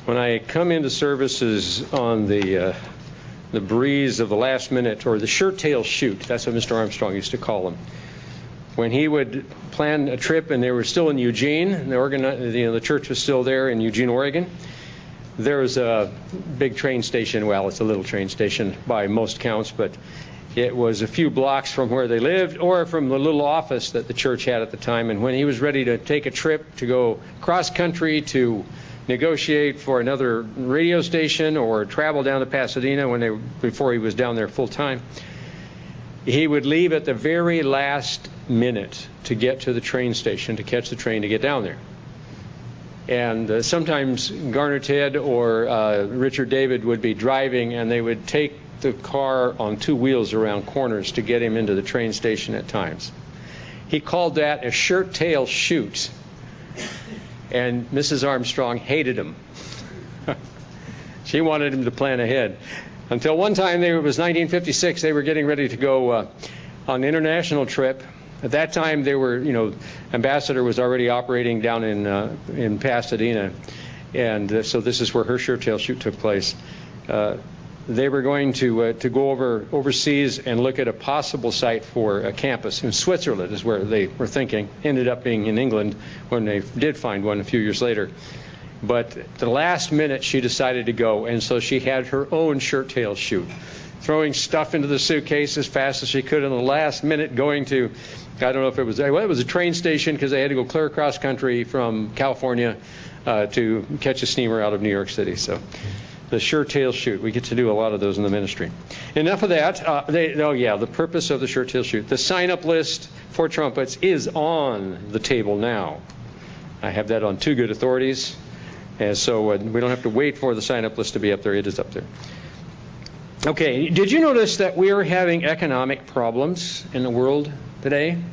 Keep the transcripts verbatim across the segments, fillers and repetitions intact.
When I come into services on the uh, the breeze of the last minute, or the shirt tail shoot, that's what Mister Armstrong used to call them. When he would plan a trip and they were still in Eugene, the, organi- you know, the church was still there in Eugene, Oregon, there was a big train station. Well, it's a little train station by most counts, but it was a few blocks from where they lived or from the little office that the church had at the time. And when he was ready to take a trip to go cross country to negotiate for another radio station or travel down to Pasadena when they before he was down there full time, he would leave at the very last minute to get to the train station, to catch the train to get down there. And uh, sometimes Garner Ted or uh, Richard David would be driving, and they would take the car on two wheels around corners to get him into the train station at times. He called that a shirt tail shoot. And Missus Armstrong hated him. She wanted him to plan ahead. Until one time, they, it was nineteen fifty-six, they were getting ready to go uh, on an international trip. At that time, they were, you know, Ambassador was already operating down in uh, in Pasadena. And uh, so this is where her shirt tail shoot took place. Uh, they were going to uh, to go over overseas and look at a possible site for a campus in Switzerland is where they were thinking. Ended up being in England when they did find one a few years later. But at the last minute, she decided to go, and so she had her own shirt tail shoot, throwing stuff into the suitcase as fast as she could in the last minute, going to, I don't know if it was, well, it was a train station because they had to go clear across country from California uh, to catch a steamer out of New York City. So the shirt tail shoot, we get to do a lot of those in the ministry. Enough of that. Uh, they, oh, yeah, the purpose of the shirt tail shoot. The sign-up list for trumpets is on the table now. I have that on two good authorities. And so uh, we don't have to wait for the sign-up list to be up there. It is up there. Okay, did you notice that we are having economic problems in the world today?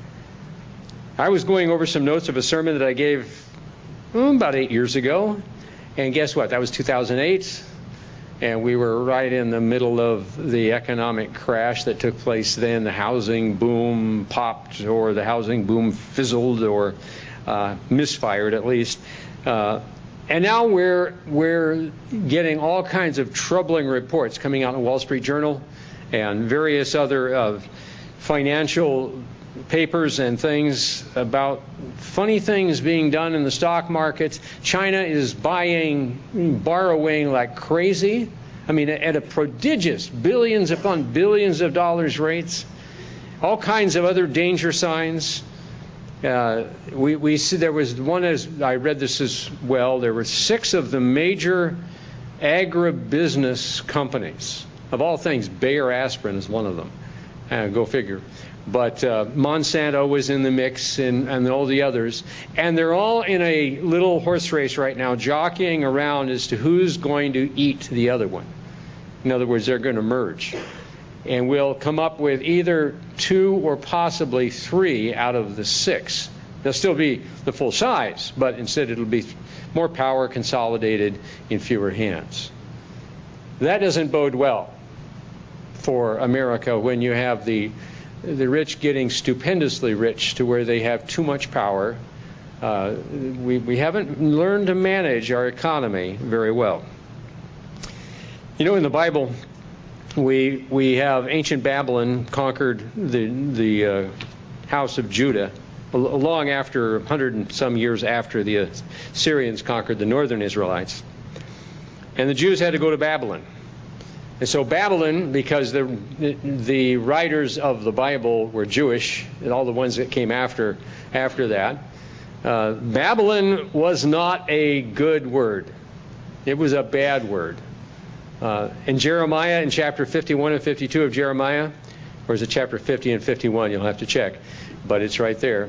I was going over some notes of a sermon that I gave oh, about eight years ago. And guess what? That was two thousand eight. And we were right in the middle of the economic crash that took place then. The housing boom popped, or the housing boom fizzled, or uh, misfired at least. Uh, And now we're we're getting all kinds of troubling reports coming out in the Wall Street Journal and various other uh, financial papers and things about funny things being done in the stock markets. China is buying, borrowing like crazy. I mean, at a prodigious billions upon billions of dollars rates. All kinds of other danger signs. Uh, we, we see there was one, as I read this as well, there were six of the major agribusiness companies. Of all things, Bayer Aspirin is one of them. Uh, go figure. But uh, Monsanto was in the mix, and, and all the others. And they're all in a little horse race right now, jockeying around as to who's going to eat the other one. In other words, they're going to merge. And we'll come up with either two or possibly three out of the six. They'll still be the full size, but instead it'll be more power consolidated in fewer hands. That doesn't bode well for America when you have the the rich getting stupendously rich to where they have too much power. Uh, we, we haven't learned to manage our economy very well. You know, in the Bible, We we have ancient Babylon conquered the the uh, house of Judah long after, one hundred and some years after the Assyrians conquered the northern Israelites. And the Jews had to go to Babylon. And so Babylon, because the the writers of the Bible were Jewish, and all the ones that came after after that, uh, Babylon was not a good word. It was a bad word. Uh, in Jeremiah, in chapter fifty-one and fifty-two of Jeremiah, or is it chapter fifty and fifty-one? You'll have to check, but it's right there.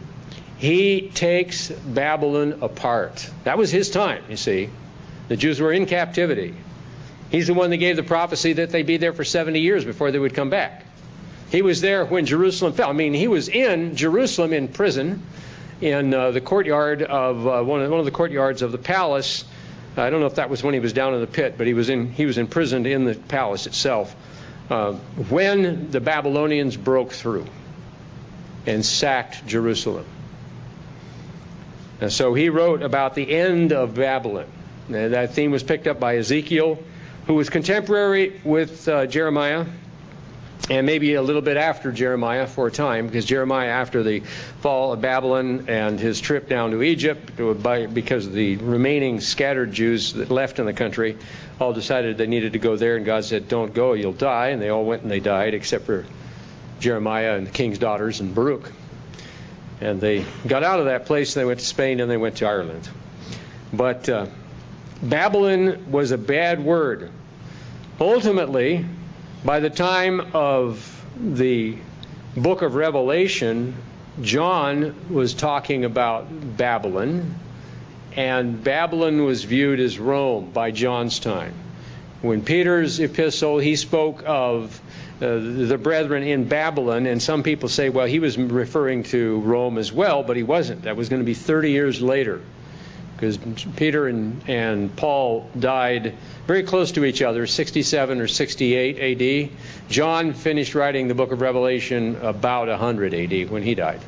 He takes Babylon apart. That was his time, you see. The Jews were in captivity. He's the one that gave the prophecy that they'd be there for seventy years before they would come back. He was there when Jerusalem fell. I mean, he was in Jerusalem in prison, in uh, the courtyard of uh, one of one of the courtyards of the palace. I don't know if that was when he was down in the pit, but he was in he was imprisoned in the palace itself uh, when the Babylonians broke through and sacked Jerusalem. And so he wrote about the end of Babylon. Uh, that theme was picked up by Ezekiel, who was contemporary with uh, Jeremiah, and maybe a little bit after Jeremiah for a time, because Jeremiah, after the fall of Babylon and his trip down to Egypt, by, because of the remaining scattered Jews that left in the country, all decided they needed to go there, and God said, don't go, you'll die. And they all went and they died, except for Jeremiah and the king's daughters and Baruch. And they got out of that place, and they went to Spain, and they went to Ireland. But uh, Babylon was a bad word. Ultimately, by the time of the book of Revelation, John was talking about Babylon, and Babylon was viewed as Rome by John's time. When Peter's epistle, he spoke of uh, the brethren in Babylon, and some people say, well, he was referring to Rome as well, but he wasn't. That was going to be thirty years later, because Peter and, and Paul died very close to each other, sixty-seven or sixty-eight A D. John finished writing the book of Revelation about one hundred A D when he died.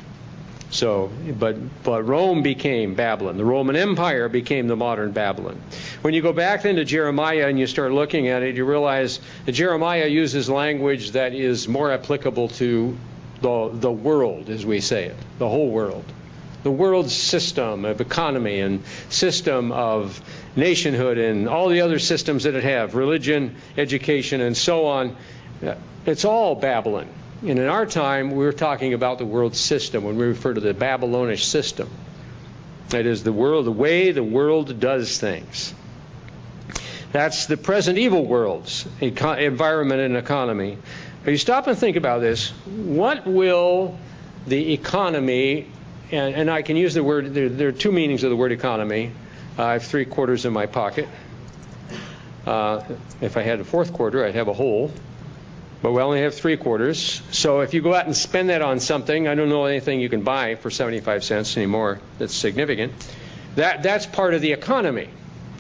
So, but, but Rome became Babylon. The Roman Empire became the modern Babylon. When you go back then to Jeremiah and you start looking at it, you realize that Jeremiah uses language that is more applicable to the, the world, as we say it, the whole world. The world's system of economy and system of nationhood and all the other systems that it have, religion, education, and so on, it's all Babylon. And in our time, we're talking about the world system when we refer to the Babylonish system. That is the world, the way the world does things. That's the present evil world's eco- environment and economy. But you stop and think about this. What will the economy, and, and I can use the word, there, there are two meanings of the word economy. Uh, I have three quarters in my pocket. Uh, if I had a fourth quarter, I'd have a hole. But we only have three quarters. So if you go out and spend that on something, I don't know anything you can buy for seventy-five cents anymore that's significant. That, that's part of the economy,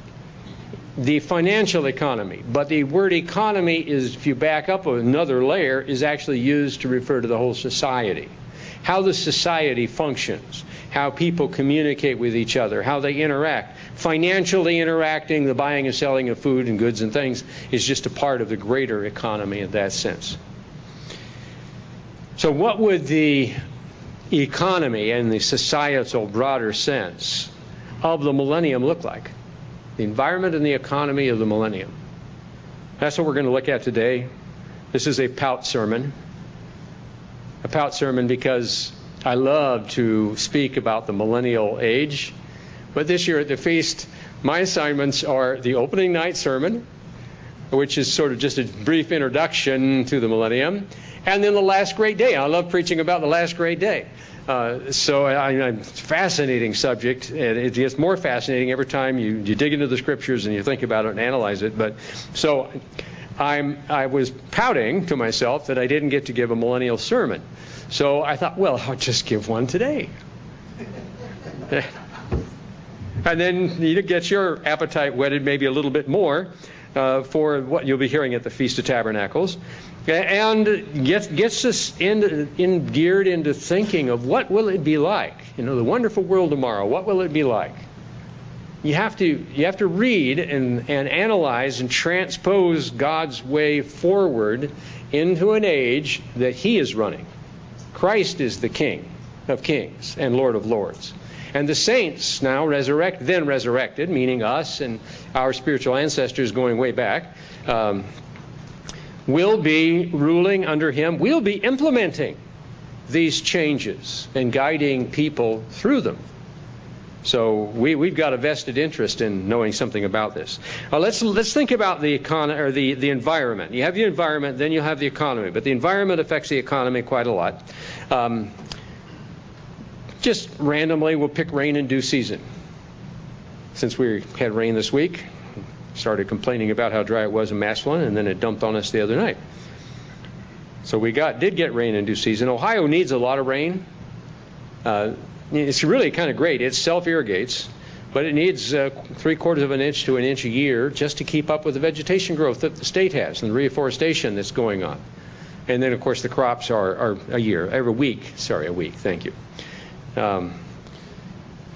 the financial economy. But the word economy is, if you back up another layer, is actually used to refer to the whole society. How the society functions, how people communicate with each other, how they interact. Financially interacting, the buying and selling of food and goods and things is just a part of the greater economy in that sense. So what would the economy and the societal broader sense of the millennium look like? The environment and the economy of the millennium. That's what we're going to look at today. This is a pout sermon. A pout sermon because I love to speak about the millennial age. But this year at the feast, my assignments are the opening night sermon, which is sort of just a brief introduction to the millennium, and then the last great day. I love preaching about the last great day. Uh, so I, I, it's a fascinating subject, and it gets more fascinating every time you, you dig into the scriptures and you think about it and analyze it. But so I'm, I was pouting to myself that I didn't get to give a millennial sermon. So I thought, well, I'll just give one today. And then you get your appetite whetted maybe a little bit more uh, for what you'll be hearing at the Feast of Tabernacles. And gets, gets us in, in geared into thinking of what will it be like? You know, the wonderful world tomorrow, what will it be like? You have to, you have to read and, and analyze and transpose God's way forward into an age that He is running. Christ is the King of kings and Lord of lords. And the saints now resurrect, then resurrected, meaning us and our spiritual ancestors going way back, um, will be ruling under Him. We'll be implementing these changes and guiding people through them. So we, we've got a vested interest in knowing something about this. Uh, let's let's think about the econ- or the, the environment. You have the environment, then you have the economy. But the environment affects the economy quite a lot. Um, Just randomly, we'll pick rain in due season. Since we had rain this week, started complaining about how dry it was in Massillon, and then it dumped on us the other night. So we got did get rain in due season. Ohio needs a lot of rain. Uh, it's really kind of great. It self-irrigates, but it needs uh, three quarters of an inch to an inch a year just to keep up with the vegetation growth that the state has and the reforestation that's going on. And then, of course, the crops are, are a year, every week. Sorry, a week. Thank you. Um,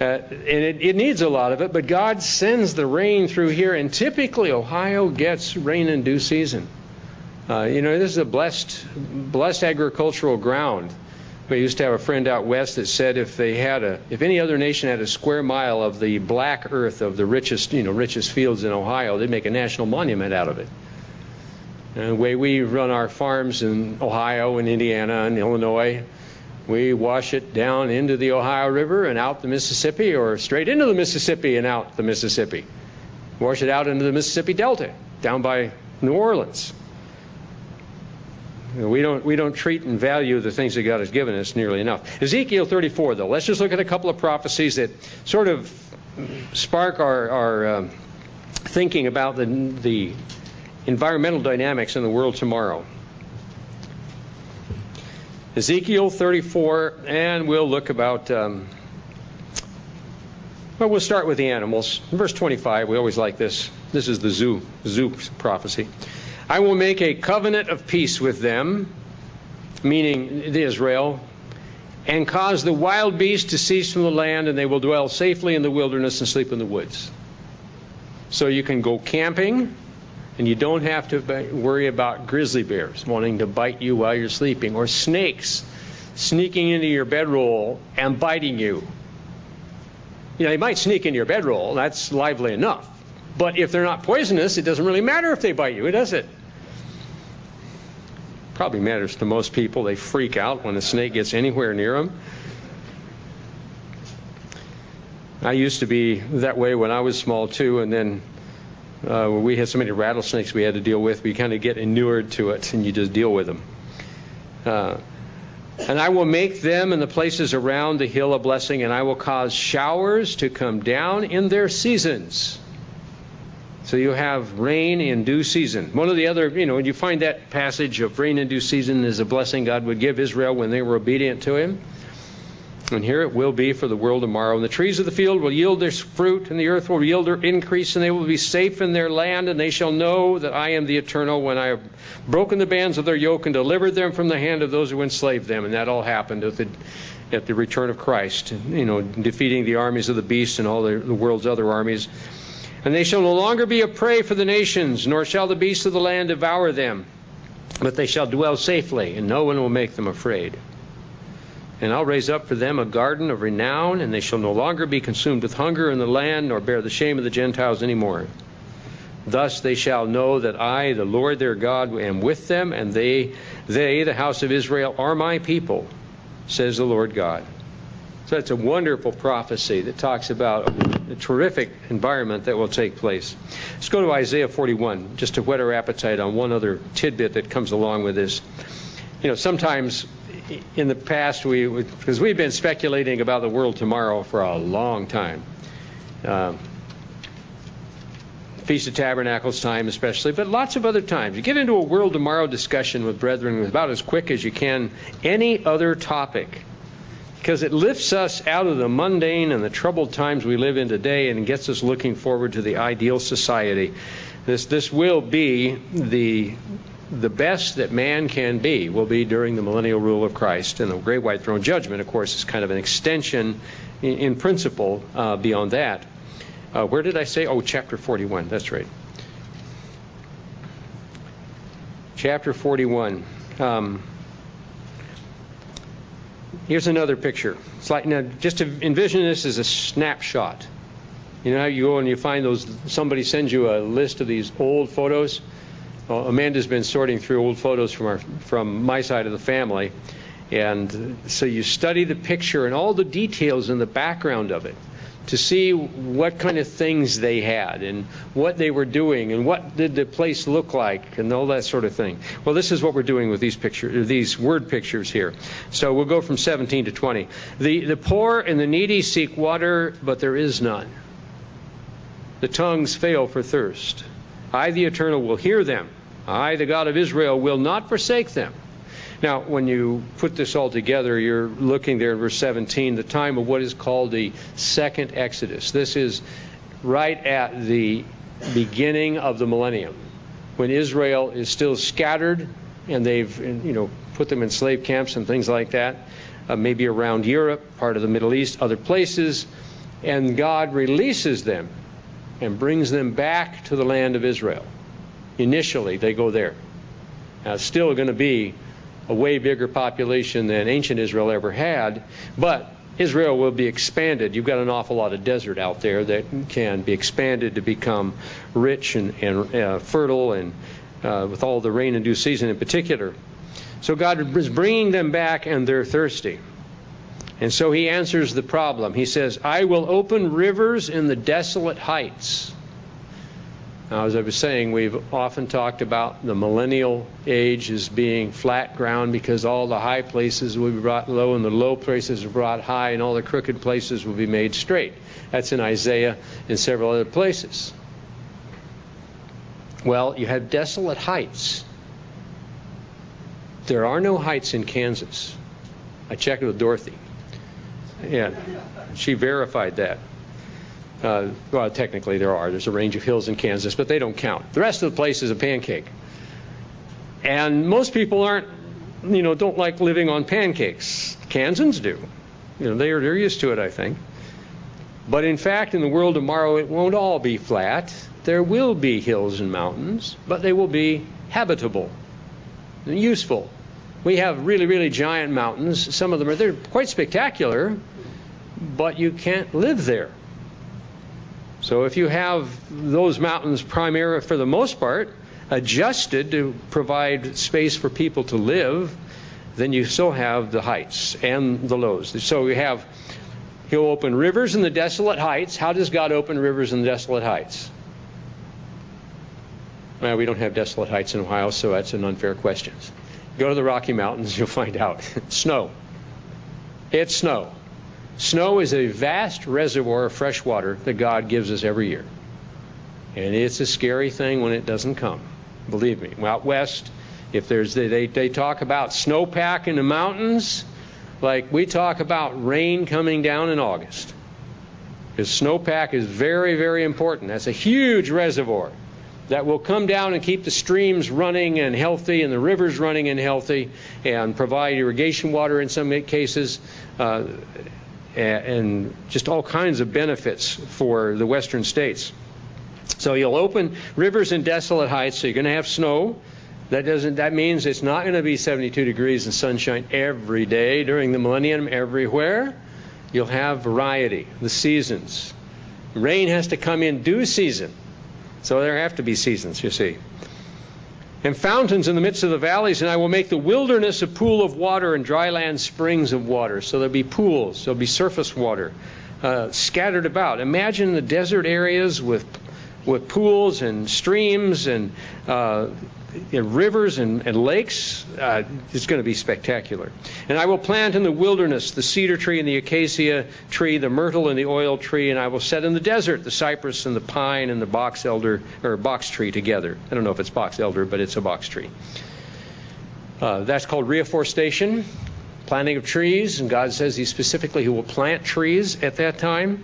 Uh, and it, it needs a lot of it, but God sends the rain through here, and typically Ohio gets rain in due season. Uh, you know, this is a blessed, blessed agricultural ground. We used to have a friend out west that said if they had a, if any other nation had a square mile of the black earth of the richest, you know, richest fields in Ohio, they'd make a national monument out of it. And the way we run our farms in Ohio and Indiana and Illinois, we wash it down into the Ohio River and out the Mississippi, or straight into the Mississippi and out the Mississippi. Wash it out into the Mississippi Delta, down by New Orleans. We don't, we don't treat and value the things that God has given us nearly enough. Ezekiel thirty-four, though. Let's just look at a couple of prophecies that sort of spark our, our uh, thinking about the, the environmental dynamics in the world tomorrow. Ezekiel thirty-four, and we'll look about, um, well, we'll start with the animals. Verse twenty-five, we always like this. This is the zoo, zoo prophecy. I will make a covenant of peace with them, meaning the Israel, and cause the wild beasts to cease from the land, and they will dwell safely in the wilderness and sleep in the woods. So you can go camping, and you don't have to worry about grizzly bears wanting to bite you while you're sleeping, or snakes sneaking into your bedroll and biting you. You know, they might sneak into your bedroll. That's lively enough. But if they're not poisonous, it doesn't really matter if they bite you, does it? Probably matters to most people. They freak out when a snake gets anywhere near them. I used to be that way when I was small, too, and then uh, we had so many rattlesnakes we had to deal with, we kind of get inured to it, and you just deal with them. Uh, and I will make them and the places around the hill a blessing, and I will cause showers to come down in their seasons. So you have rain in due season. One of the other, you know, you find that passage of rain in due season is a blessing God would give Israel when they were obedient to Him. And here it will be for the world tomorrow. And the trees of the field will yield their fruit, and the earth will yield their increase, and they will be safe in their land, and they shall know that I am the Eternal when I have broken the bands of their yoke and delivered them from the hand of those who enslaved them. And that all happened at the, at the return of Christ, you know, defeating the armies of the beast and all the, the world's other armies. And they shall no longer be a prey for the nations, nor shall the beasts of the land devour them. But they shall dwell safely, and no one will make them afraid. And I'll raise up for them a garden of renown, and they shall no longer be consumed with hunger in the land, nor bear the shame of the Gentiles any more. Thus they shall know that I, the Lord their God, am with them, and they, they, the house of Israel, are my people, says the Lord God. So it's a wonderful prophecy that talks about a terrific environment that will take place. Let's go to Isaiah forty-one, just to whet our appetite on one other tidbit that comes along with this. You know, sometimes in the past, we because we've been speculating about the world tomorrow for a long time. Uh, Feast of Tabernacles time especially, but lots of other times. You get into a world tomorrow discussion with brethren about as quick as you can any other topic, because it lifts us out of the mundane and the troubled times we live in today and gets us looking forward to the ideal society. This this will be the the best that man can be, will be during the millennial rule of Christ. And the Great White Throne Judgment, of course, is kind of an extension in, in principle uh, beyond that. Uh, where did I say? Oh, chapter forty-one. That's right. Chapter forty-one. Um, Here's another picture. It's like, now, just to envision this as a snapshot. You know how you go and you find those, somebody sends you a list of these old photos? Well, Amanda's been sorting through old photos from our, from my side of the family. And so you study the picture and all the details in the background of it to see what kind of things they had and what they were doing and what did the place look like and all that sort of thing. Well, this is what we're doing with these pictures, these word pictures here. So we'll go from seventeen to twenty. The, the poor and the needy seek water, but there is none. The tongues fail for thirst. I, the Eternal, will hear them. I, the God of Israel, will not forsake them. Now, when you put this all together, you're looking there in verse seventeen, the time of what is called the second Exodus. This is right at the beginning of the millennium, when Israel is still scattered, and they've, you know, put them in slave camps and things like that, uh, maybe around Europe, part of the Middle East, other places. and God releases them and brings them back to the land of Israel. Initially, they go there. Now, it's still going to be a way bigger population than ancient Israel ever had, but Israel will be expanded. You've got an awful lot of desert out there that can be expanded to become rich and, and uh, fertile, and uh, with all the rain in due season in particular. So God is bringing them back, and they're thirsty. And so he answers the problem. He says, I will open rivers in the desolate heights. Now, as I was saying, we've often talked about the millennial age as being flat ground because all the high places will be brought low and the low places are brought high and all the crooked places will be made straight. That's in Isaiah and several other places. Well, you have desolate heights. There are no heights in Kansas. I checked with Dorothy. Yeah, she verified that. Uh, well, technically there are. There's a range of hills in Kansas, but they don't count. The rest of the place is a pancake. And most people aren't, you know, don't like living on pancakes. Kansans do. You know, they're, they're used to it, I think. But in fact, in the world tomorrow, it won't all be flat. There will be hills and mountains, but they will be habitable and useful. We have really, really giant mountains. Some of them are they're quite spectacular, but you can't live there. So if you have those mountains primarily, for the most part, adjusted to provide space for people to live, then you still have the heights and the lows. So we have, he'll open rivers in the desolate heights. How does God open rivers in the desolate heights? Well, we don't have desolate heights in Ohio, so that's an unfair question. Go to the Rocky Mountains, you'll find out. Snow. It's snow. Snow is a vast reservoir of fresh water that God gives us every year. And it's a scary thing when it doesn't come. Believe me. Out west, if there's they, they talk about snowpack in the mountains, like we talk about rain coming down in August. Because snowpack is very, very important. That's a huge reservoir that will come down and keep the streams running and healthy and the rivers running and healthy and provide irrigation water in some cases. Uh, and just all kinds of benefits for the western states. So you'll open rivers in desolate heights, so you're going to have snow. That doesn't. That means it's not going to be seventy-two degrees and sunshine every day during the millennium everywhere. You'll have variety, the seasons. Rain has to come in due season. So there have to be seasons, you see. And fountains in the midst of the valleys, and I will make the wilderness a pool of water and dry land springs of water. So there'll be pools, there'll be surface water uh, scattered about. Imagine the desert areas with with pools and streams and, uh, and rivers and, and lakes. Uh, it's going to be spectacular. And I will plant in the wilderness the cedar tree and the acacia tree, the myrtle and the oil tree, and I will set in the desert the cypress and the pine and the box elder or box tree together. I don't know if it's box elder, but it's a box tree. Uh, that's called reforestation, planting of trees, and God says He specifically He will plant trees at that time.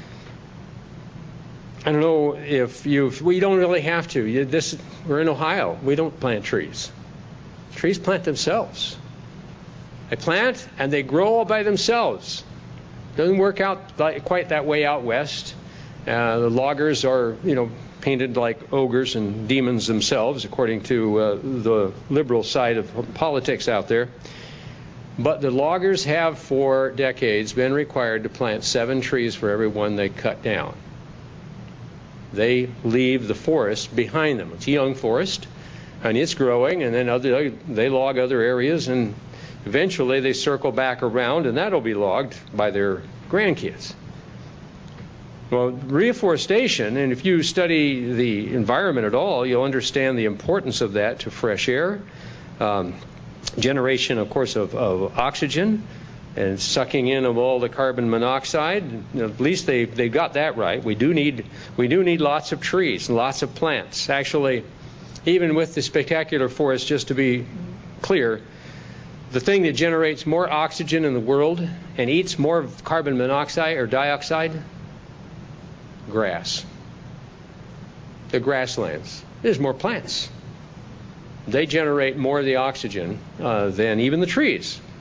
I don't know if you. We don't really have to. You, this we're in Ohio. We don't plant trees. Trees plant themselves. They plant and they grow all by themselves. Doesn't work out like, quite that way out west. Uh, the loggers are, you know, painted like ogres and demons themselves, according to uh, the liberal side of politics out there. But the loggers have for decades been required to plant seven trees for every one they cut down. They leave the forest behind them. It's a young forest, and it's growing, and then other, they log other areas, and eventually they circle back around, and that'll be logged by their grandkids. Well, reforestation, and if you study the environment at all, you'll understand the importance of that to fresh air, um, generation, of course, of, of oxygen, and sucking in of all the carbon monoxide. You know, at least they they got that right. We do need we do need lots of trees and lots of plants. Actually, even with the spectacular forest, just to be clear, the thing that generates more oxygen in the world and eats more carbon monoxide or dioxide, grass. The grasslands. There's more plants. They generate more of the oxygen uh, than even the trees.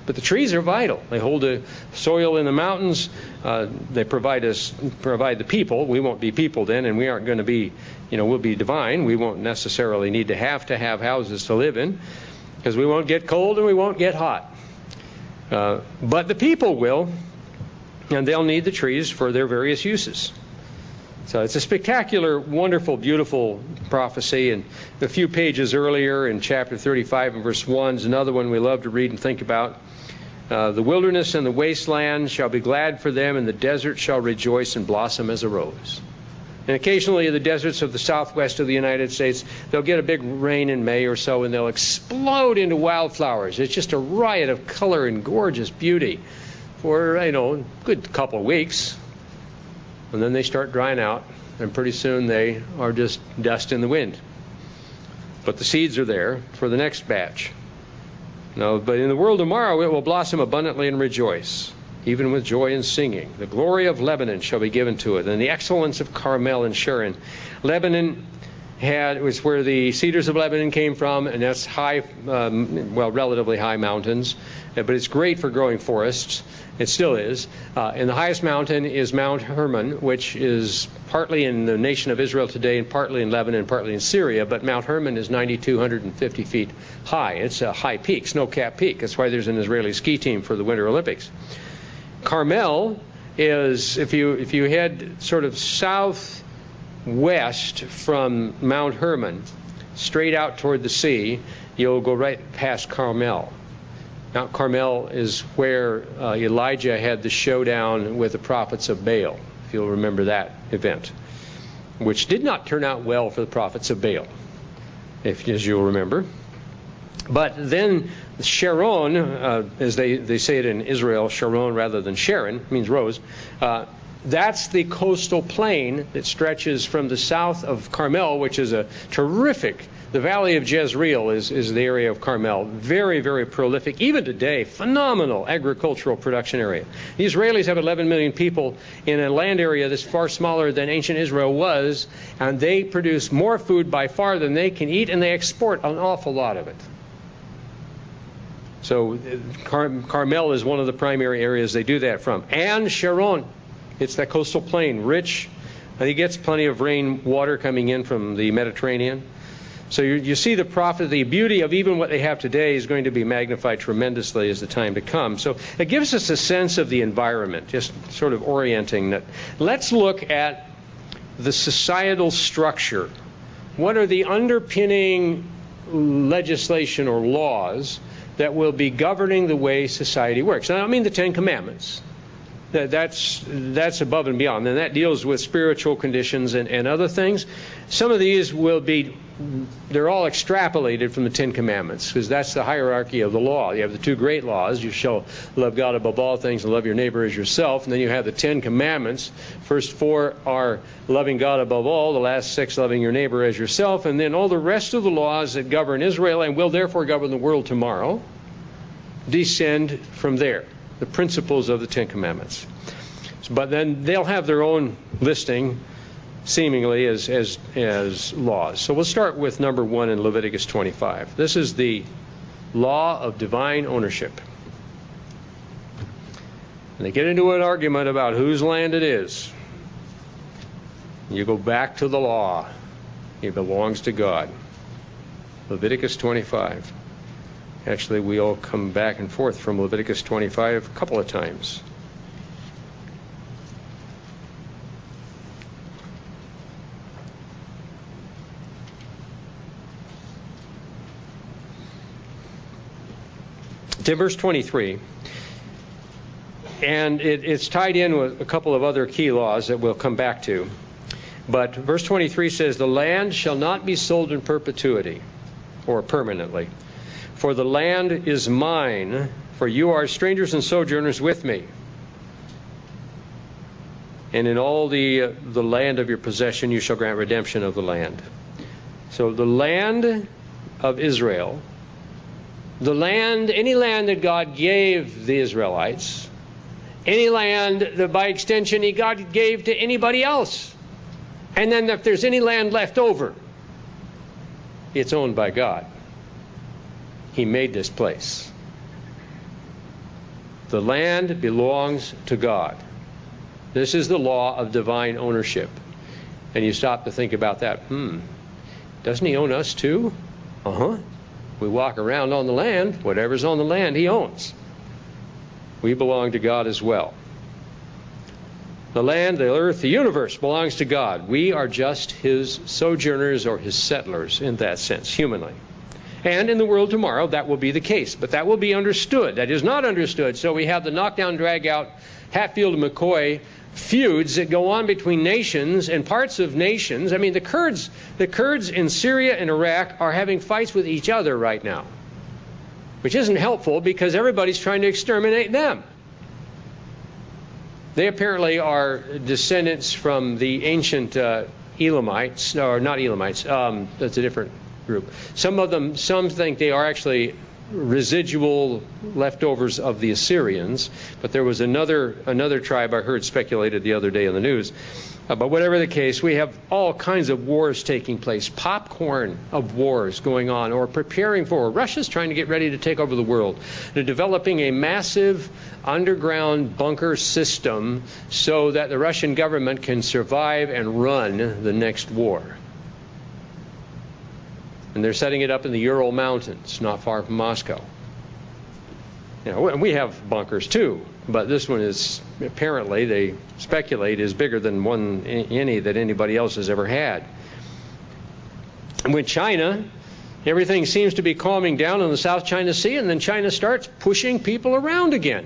But the trees are vital. They hold the soil in the mountains. Uh, they provide us, provide the people. We won't be people then, and we aren't going to be, you know, we'll be divine. We won't necessarily need to have to have houses to live in, because we won't get cold and we won't get hot. Uh, but the people will, and they'll need the trees for their various uses. So it's a spectacular, wonderful, beautiful prophecy. And a few pages earlier in chapter thirty-five and verse one is another one we love to read and think about. Uh, the wilderness and the wasteland shall be glad for them, and the desert shall rejoice and blossom as a rose. And occasionally the deserts of the southwest of the United States, they'll get a big rain in May or so, and they'll explode into wildflowers. It's just a riot of color and gorgeous beauty for, you know, a good couple of weeks. And then they start drying out, and pretty soon they are just dust in the wind. But the seeds are there for the next batch. No, but in the world tomorrow it will blossom abundantly and rejoice, even with joy and singing. The glory of Lebanon shall be given to it, and the excellence of Carmel and Sharon. Lebanon had was where the cedars of Lebanon came from, and that's high, um, well, relatively high mountains, but it's great for growing forests. It still is. Uh, and the highest mountain is Mount Hermon, which is partly in the nation of Israel today and partly in Lebanon and partly in Syria. But Mount Hermon is nine thousand two hundred fifty feet high. It's a high peak, snow-capped peak. That's why there's an Israeli ski team for the Winter Olympics. Carmel is, if you if you head sort of southwest from Mount Hermon, straight out toward the sea, you'll go right past Carmel. Mount Carmel is where uh, Elijah had the showdown with the prophets of Baal, if you'll remember that event, which did not turn out well for the prophets of Baal, if as you'll remember. But then Sharon, uh, as they, they say it in Israel, Sharon rather than Sharon, means rose, uh, that's the coastal plain that stretches from the south of Carmel, which is a terrific, the valley of Jezreel is, is the area of Carmel. Very, very prolific. Even today, phenomenal agricultural production area. The Israelis have eleven million people in a land area that's far smaller than ancient Israel was, and they produce more food by far than they can eat, and they export an awful lot of it. So Car- Carmel is one of the primary areas they do that from. And Sharon. It's that coastal plain, rich. And it gets plenty of rain water coming in from the Mediterranean. So you, you see the profit, the beauty of even what they have today is going to be magnified tremendously as the time to come. So it gives us a sense of the environment, just sort of orienting that. Let's look at the societal structure. What are the underpinning legislation or laws that will be governing the way society works? Now, I don't mean the Ten Commandments. That's that's above and beyond, and that deals with spiritual conditions and, and other things. Some of these will be, they're all extrapolated from the Ten Commandments, because that's the hierarchy of the law. You have the two great laws. You shall love God above all things and love your neighbor as yourself. And then you have the Ten Commandments. First four are loving God above all. The last six, loving your neighbor as yourself. And then all the rest of the laws that govern Israel and will therefore govern the world tomorrow descend from there. The principles of the Ten Commandments. But then they'll have their own listing, seemingly, as, as, as laws. So we'll start with number one in Leviticus twenty-five. This is the law of divine ownership. And they get into an argument about whose land it is. You go back to the law. It belongs to God. Leviticus twenty-five. Actually, we all come back and forth from Leviticus twenty-five a couple of times. To verse twenty-three. And it, it's tied in with a couple of other key laws that we'll come back to. But verse twenty-three says, "The land shall not be sold in perpetuity," or permanently. "For the land is mine, for you are strangers and sojourners with me. And in all the uh, the land of your possession you shall grant redemption of the land." So the land of Israel, the land, any land that God gave the Israelites, any land that by extension he God gave to anybody else. And then if there's any land left over, it's owned by God. He made this place. The land belongs to God. This is the law of divine ownership. And you stop to think about that. Hmm, doesn't he own us too? Uh-huh. We walk around on the land. Whatever's on the land, he owns. We belong to God as well. The land, the earth, the universe belongs to God. We are just his sojourners or his settlers in that sense, humanly. And in the world tomorrow, that will be the case. But that will be understood. That is not understood. So we have the knockdown, drag-out, Hatfield and McCoy feuds that go on between nations and parts of nations. I mean, the Kurds, the Kurds in Syria and Iraq are having fights with each other right now, which isn't helpful because everybody's trying to exterminate them. They apparently are descendants from the ancient uh, Elamites, or not Elamites, um, that's a different group. Some of them, some think they are actually residual leftovers of the Assyrians, but there was another another tribe I heard speculated the other day in the news. Uh, but whatever the case, we have all kinds of wars taking place, popcorn of wars going on or preparing for. Russia's trying to get ready to take over the world. They're developing a massive underground bunker system so that the Russian government can survive and run the next war. And they're setting it up in the Ural Mountains, not far from Moscow. You know, we have bunkers too, but this one is apparently, they speculate, is bigger than one any that anybody else has ever had. And with China, everything seems to be calming down in the South China Sea, and then China starts pushing people around again.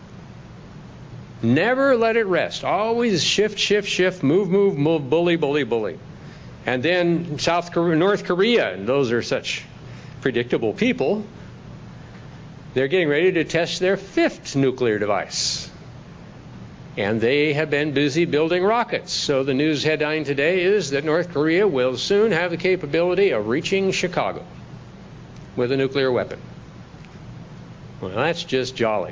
Never let it rest. Always shift, shift, shift, move, move, move, bully, bully, bully. And then South Korea, North Korea, and those are such predictable people, they're getting ready to test their fifth nuclear device. And they have been busy building rockets. So the news headline today is that North Korea will soon have the capability of reaching Chicago with a nuclear weapon. Well, that's just jolly.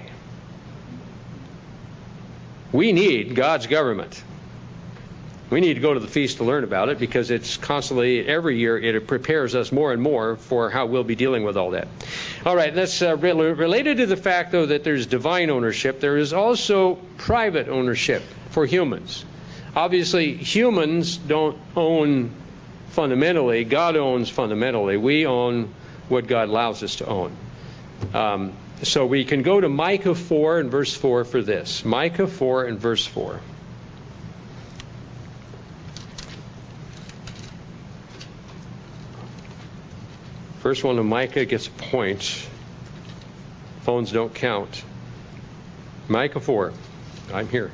We need God's government. We need to go to the feast to learn about it because it's constantly, every year, it prepares us more and more for how we'll be dealing with all that. All right, that's uh, re- related to the fact, though, that there's divine ownership. There is also private ownership for humans. Obviously, humans don't own fundamentally. God owns fundamentally. We own what God allows us to own. Um, so we can go to Micah four and verse four for this. Micah four and verse four. First one of Micah gets a point. Phones don't count. Micah four. I'm here.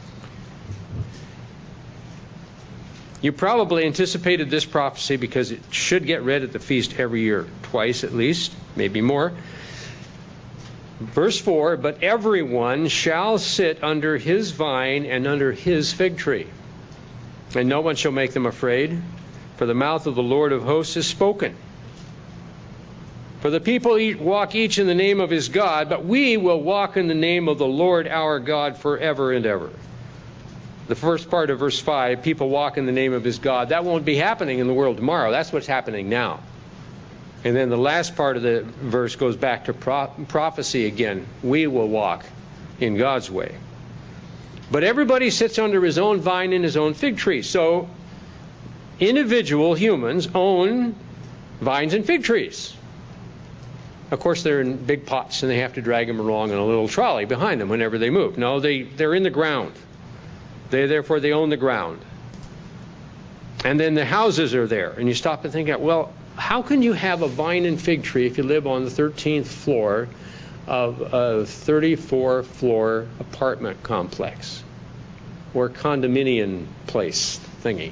You probably anticipated this prophecy because it should get read at the feast every year, twice at least, maybe more. Verse four, but everyone shall sit under his vine and under his fig tree, and no one shall make them afraid, for the mouth of the Lord of hosts is spoken. For the people eat, walk each in the name of his God, but we will walk in the name of the Lord our God forever and ever. The first part of verse five, people walk in the name of his God. That won't be happening in the world tomorrow. That's what's happening now. And then the last part of the verse goes back to pro- prophecy again. We will walk in God's way. But everybody sits under his own vine and his own fig tree. So individual humans own vines and fig trees. Of course, they're in big pots, and they have to drag them along in a little trolley behind them whenever they move. No, they, they're in the ground. They, therefore, they own the ground. And then the houses are there. And you stop and think, well, how can you have a vine and fig tree if you live on the thirteenth floor of a thirty-four floor apartment complex or condominium place thingy?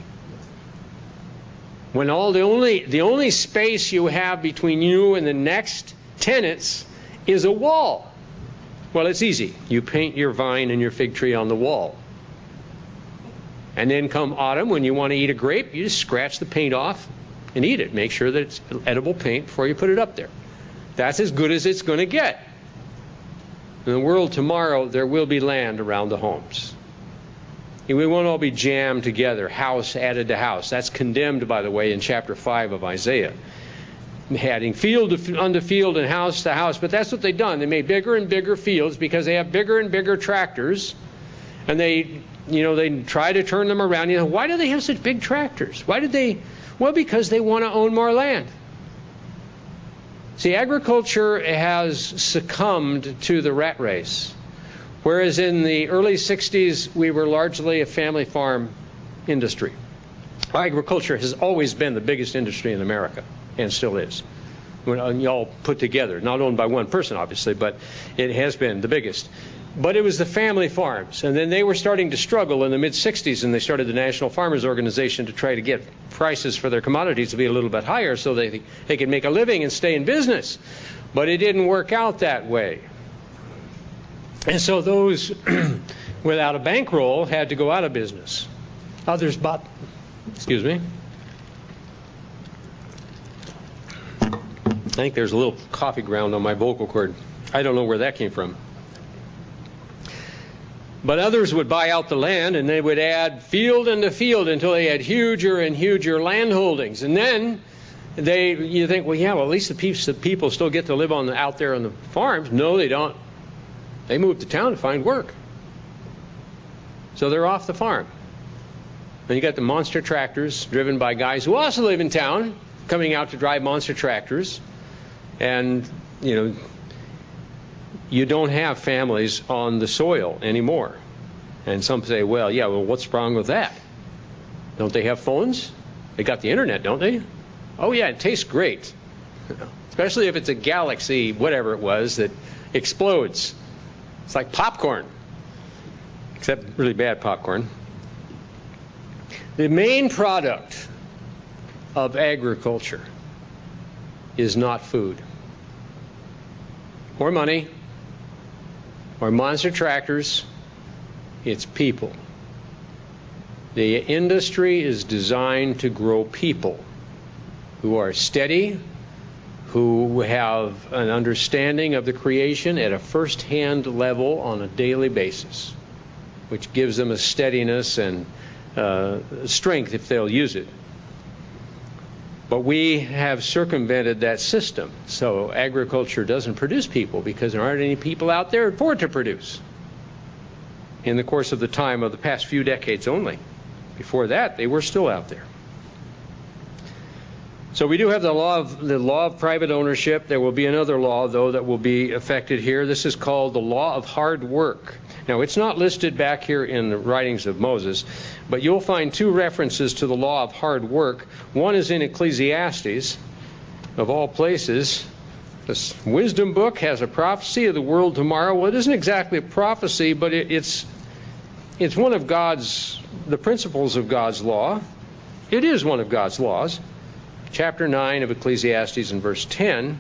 When all the only the only space you have between you and the next tenants is a wall. Well, it's easy. You paint your vine and your fig tree on the wall. And then come autumn, when you want to eat a grape, you just scratch the paint off and eat it. Make sure that it's edible paint before you put it up there. That's as good as it's going to get. In the world tomorrow, there will be land around the homes. And we won't all be jammed together, house added to house. That's condemned, by the way, in chapter five of Isaiah. adding field unto field and house to house. But that's what they've done. They made bigger and bigger fields because they have bigger and bigger tractors. And they, you know, they try to turn them around. You know, why do they have such big tractors? Why did they? Well, because they want to own more land. See, agriculture has succumbed to the rat race. Whereas in the early sixties, we were largely a family farm industry. Agriculture has always been the biggest industry in America, and still is. When y'all put together, not owned by one person, obviously, but it has been the biggest. But it was the family farms, and then they were starting to struggle in the mid sixties, and they started the National Farmers Organization to try to get prices for their commodities to be a little bit higher so they, they could make a living and stay in business. But it didn't work out that way. And so those without a bankroll had to go out of business. Others bought, excuse me. I think there's a little coffee ground on my vocal cord. I don't know where that came from. But others would buy out the land, and they would add field unto field until they had huger and huger land holdings. And then they, you think, well, yeah, well, at least the people still get to live on the, out there on the farms. No, they don't. They move to town to find work. So they're off the farm. And you got the monster tractors driven by guys who also live in town, coming out to drive monster tractors. And, you know, you don't have families on the soil anymore. And some say, well, yeah, well, what's wrong with that? Don't they have phones? They got the internet, don't they? Oh, yeah, it tastes great. Especially if it's a Galaxy, whatever it was, that explodes. It's like popcorn, except really bad popcorn. The main product of agriculture is not food or money or monster tractors. It's people. The industry is designed to grow people who are steady, who have an understanding of the creation at a first-hand level on a daily basis, which gives them a steadiness and uh, strength if they'll use it. But we have circumvented that system. So agriculture doesn't produce people because there aren't any people out there for it to produce. In the course of the time of the past few decades only. Before that, they were still out there. So we do have the law of the law of private ownership. There will be another law, though, that will be affected here. This is called the law of hard work. Now, it's not listed back here in the writings of Moses, but you'll find two references to the law of hard work. One is in Ecclesiastes, of all places. This wisdom book has a prophecy of the world tomorrow. Well, it isn't exactly a prophecy, but it, it's it's one of God's, the principles of God's law. It is one of God's laws. Chapter nine of Ecclesiastes and verse ten.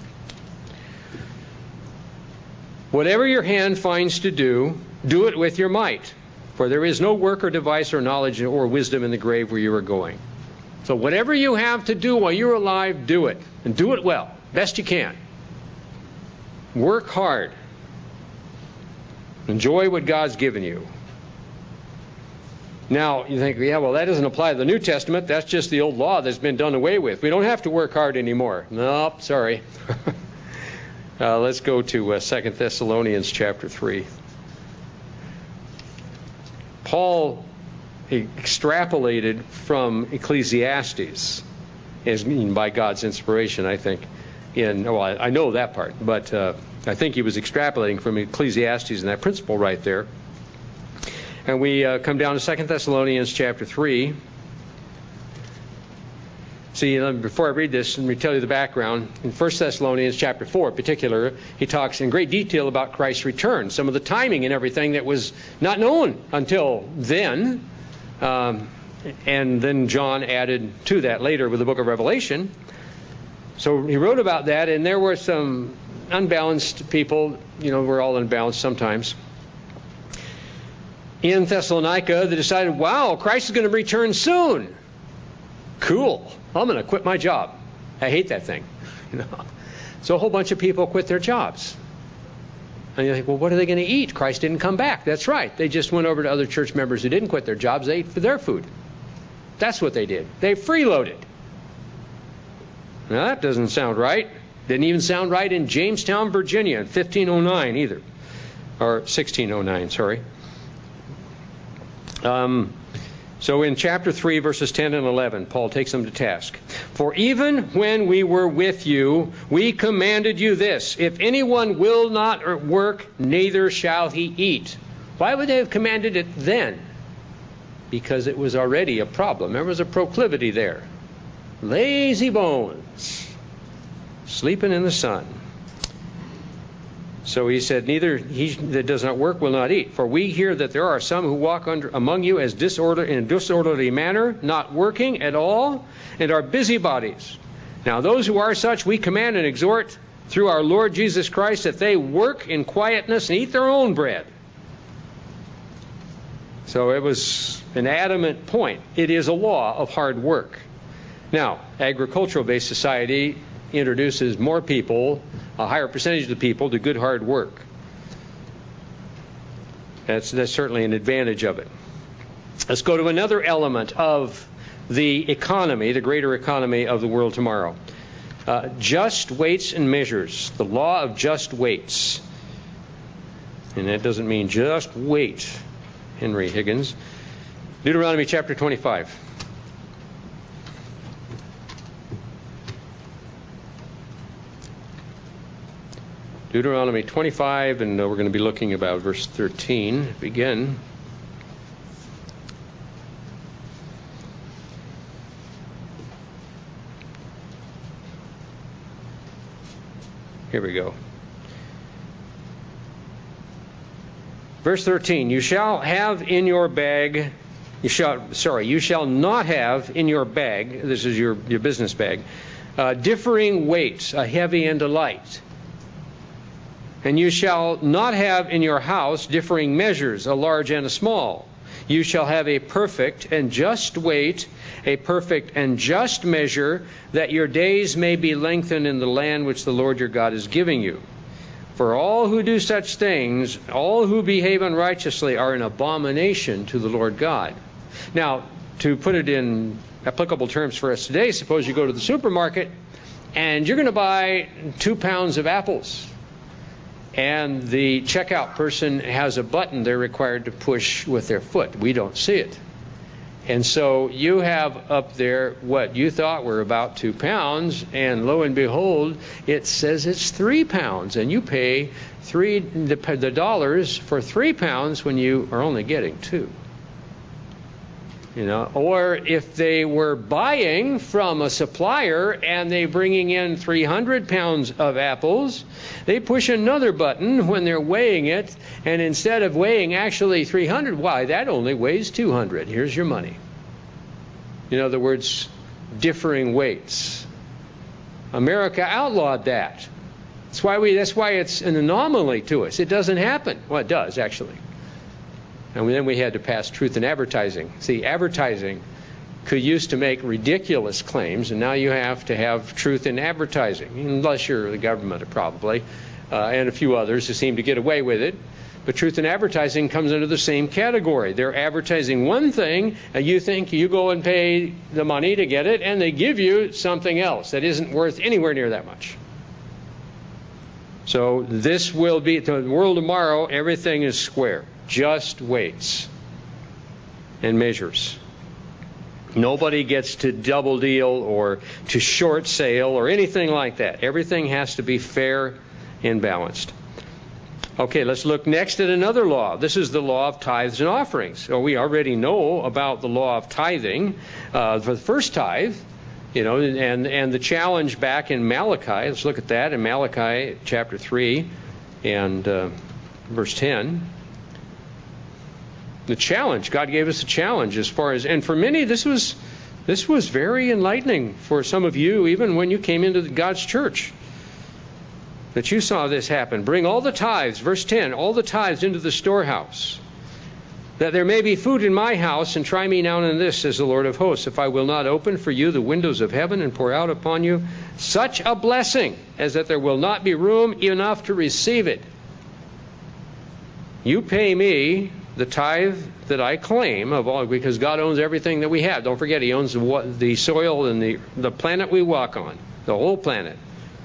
Whatever your hand finds to do, do it with your might. For there is no work or device or knowledge or wisdom in the grave where you are going. So whatever you have to do while you're alive, do it. And do it well, best you can. Work hard. Enjoy what God's given you. Now, you think, yeah, well, that doesn't apply to the New Testament. That's just the old law that's been done away with. We don't have to work hard anymore. Nope, sorry. uh, let's go to uh, Second Thessalonians chapter three. Paul extrapolated from Ecclesiastes, as mean by God's inspiration, I think. In, well, I, I know that part, but uh, I think he was extrapolating from Ecclesiastes and that principle right there. And we uh, come down to Second Thessalonians chapter three. See, before I read this, let me tell you the background. In First Thessalonians chapter four in particular, he talks in great detail about Christ's return, some of the timing and everything that was not known until then. Um, and then John added to that later with the book of Revelation. So he wrote about that, and there were some unbalanced people. You know, we're all unbalanced sometimes. In Thessalonica, they decided, wow, Christ is going to return soon. Cool. I'm going to quit my job. I hate that thing. You know? So a whole bunch of people quit their jobs. And you think, well, what are they going to eat? Christ didn't come back. That's right. They just went over to other church members who didn't quit their jobs. They ate for their food. That's what they did. They freeloaded. Now, that doesn't sound right. Didn't even sound right in Jamestown, Virginia in fifteen oh nine either. Or sixteen oh nine, sorry. Um, so in chapter three, verses ten and eleven, Paul takes them to task. For even when we were with you, we commanded you this: if anyone will not work, neither shall he eat. Why would they have commanded it then? Because it was already a problem. There was a proclivity there. Lazy bones, sleeping in the sun. So he said, neither he that does not work will not eat. For we hear that there are some who walk under, among you as disorder, in a disorderly manner, not working at all, and are busybodies. Now those who are such we command and exhort through our Lord Jesus Christ that they work in quietness and eat their own bread. So it was an adamant point. It is a law of hard work. Now, agricultural-based society introduces more people, a higher percentage of the people, to good hard work. That's, that's certainly an advantage of it. Let's go to another element of the economy, the greater economy of the world tomorrow. Uh, just weights and measures, the law of just weights. And that doesn't mean just weight, Henry Higgins. Deuteronomy chapter twenty-five. Deuteronomy twenty-five, and we're going to be looking about verse thirteen. Begin. Here we go. Verse thirteen, you shall have in your bag, you shall, sorry, you shall not have in your bag, this is your, your business bag, uh, differing weights, a heavy and a light. And you shall not have in your house differing measures, a large and a small. You shall have a perfect and just weight, a perfect and just measure, that your days may be lengthened in the land which the Lord your God is giving you. For all who do such things, all who behave unrighteously, are an abomination to the Lord God. Now, to put it in applicable terms for us today, suppose you go to the supermarket and you're going to buy two pounds of apples. And the checkout person has a button they're required to push with their foot. We don't see it. And so you have up there what you thought were about two pounds, and lo and behold, it says it's three pounds, and you pay three the, the dollars for three pounds when you are only getting two. You know, or if they were buying from a supplier and they bringing in three hundred pounds of apples, they push another button when they're weighing it, and instead of weighing actually three hundred, why, that only weighs two hundred. Here's your money. In other words, differing weights. America outlawed that. That's why we. That's why it's an anomaly to us. It doesn't happen. Well, it does actually. And then we had to pass truth in advertising. See, advertising could used to make ridiculous claims, and now you have to have truth in advertising, unless you're the government, probably, uh, and a few others who seem to get away with it. But truth in advertising comes under the same category. They're advertising one thing, and you think you go and pay the money to get it, and they give you something else that isn't worth anywhere near that much. So this will be, the world tomorrow, everything is square. Just weights and measures. Nobody gets to double deal or to short sale or anything like that. Everything has to be fair and balanced. Okay, let's look next at another law. This is the law of tithes and offerings. So we already know about the law of tithing uh, for the first tithe, you know, and, and the challenge back in Malachi. Let's look at that in Malachi chapter three and uh, verse ten. The challenge, God gave us a challenge as far as, and for many this was this was very enlightening for some of you, even when you came into God's church, that you saw this happen. Bring all the tithes, verse ten, all the tithes into the storehouse, that there may be food in my house, and try me now in this, says the Lord of hosts, if I will not open for you the windows of heaven and pour out upon you such a blessing as that there will not be room enough to receive it. You pay me the tithe that I claim of all, because God owns everything that we have. Don't forget, He owns the, the soil and the, the planet we walk on. the whole planet.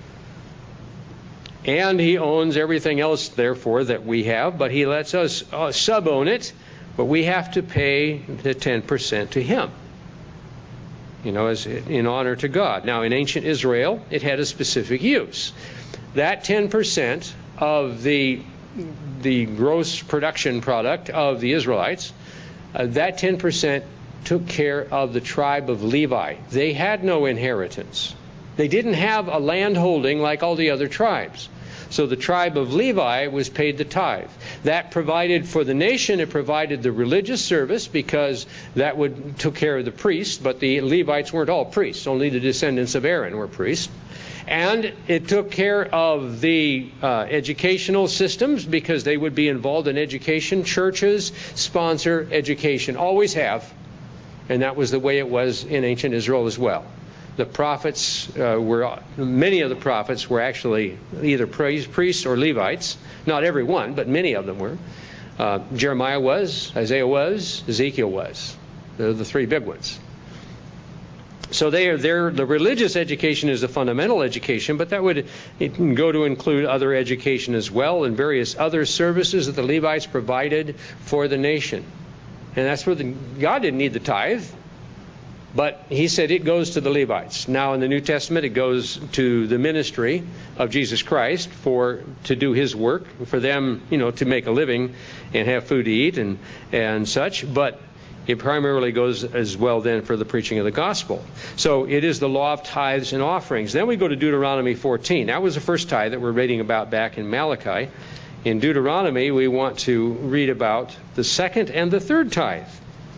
And he owns everything else, therefore, that we have, but he lets us uh, sub-own it, but we have to pay the ten percent to him, you know, as in honor to God. Now, in ancient Israel, it had a specific use. That ten percent of the, the gross production product of the Israelites, uh, that ten percent took care of the tribe of Levi. They had no inheritance. They didn't have a land holding like all the other tribes. So the tribe of Levi was paid the tithe. That provided for the nation, it provided the religious service, because that would took care of the priests, but the Levites weren't all priests. Only the descendants of Aaron were priests. And it took care of the uh, educational systems, because they would be involved in education. Churches sponsor education, always have. And that was the way it was in ancient Israel as well. The prophets uh, were, many of the prophets were actually either priests or Levites. Not every one, but many of them were. Uh, Jeremiah was, Isaiah was, Ezekiel was. They're the three big ones. So they are there. The religious education is a fundamental education, but that would it can go to include other education as well, and various other services that the Levites provided for the nation. And that's where the, God didn't need the tithe, but he said it goes to the Levites. Now in the New Testament, it goes to the ministry of Jesus Christ for to do his work, for them, you know, to make a living and have food to eat and and such. But it primarily goes as well then for the preaching of the gospel. So it is the law of tithes and offerings. Then we go to Deuteronomy fourteen. That was the first tithe that we're reading about back in Malachi. In Deuteronomy, we want to read about the second and the third tithe.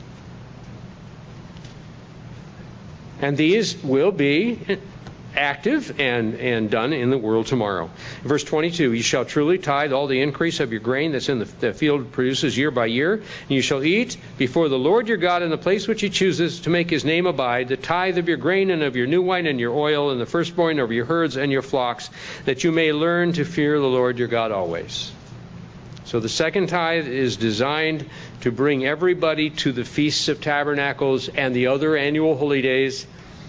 And these will be active and, and done in the world tomorrow. Verse twenty-two, you shall truly tithe all the increase of your grain that's in the, the field produces year by year. And you shall eat before the Lord your God in the place which he chooses to make his name abide, the tithe of your grain and of your new wine and your oil and the firstborn of your herds and your flocks, that you may learn to fear the Lord your God always. So the second tithe is designed to bring everybody to the Feasts of Tabernacles and the other annual holy days,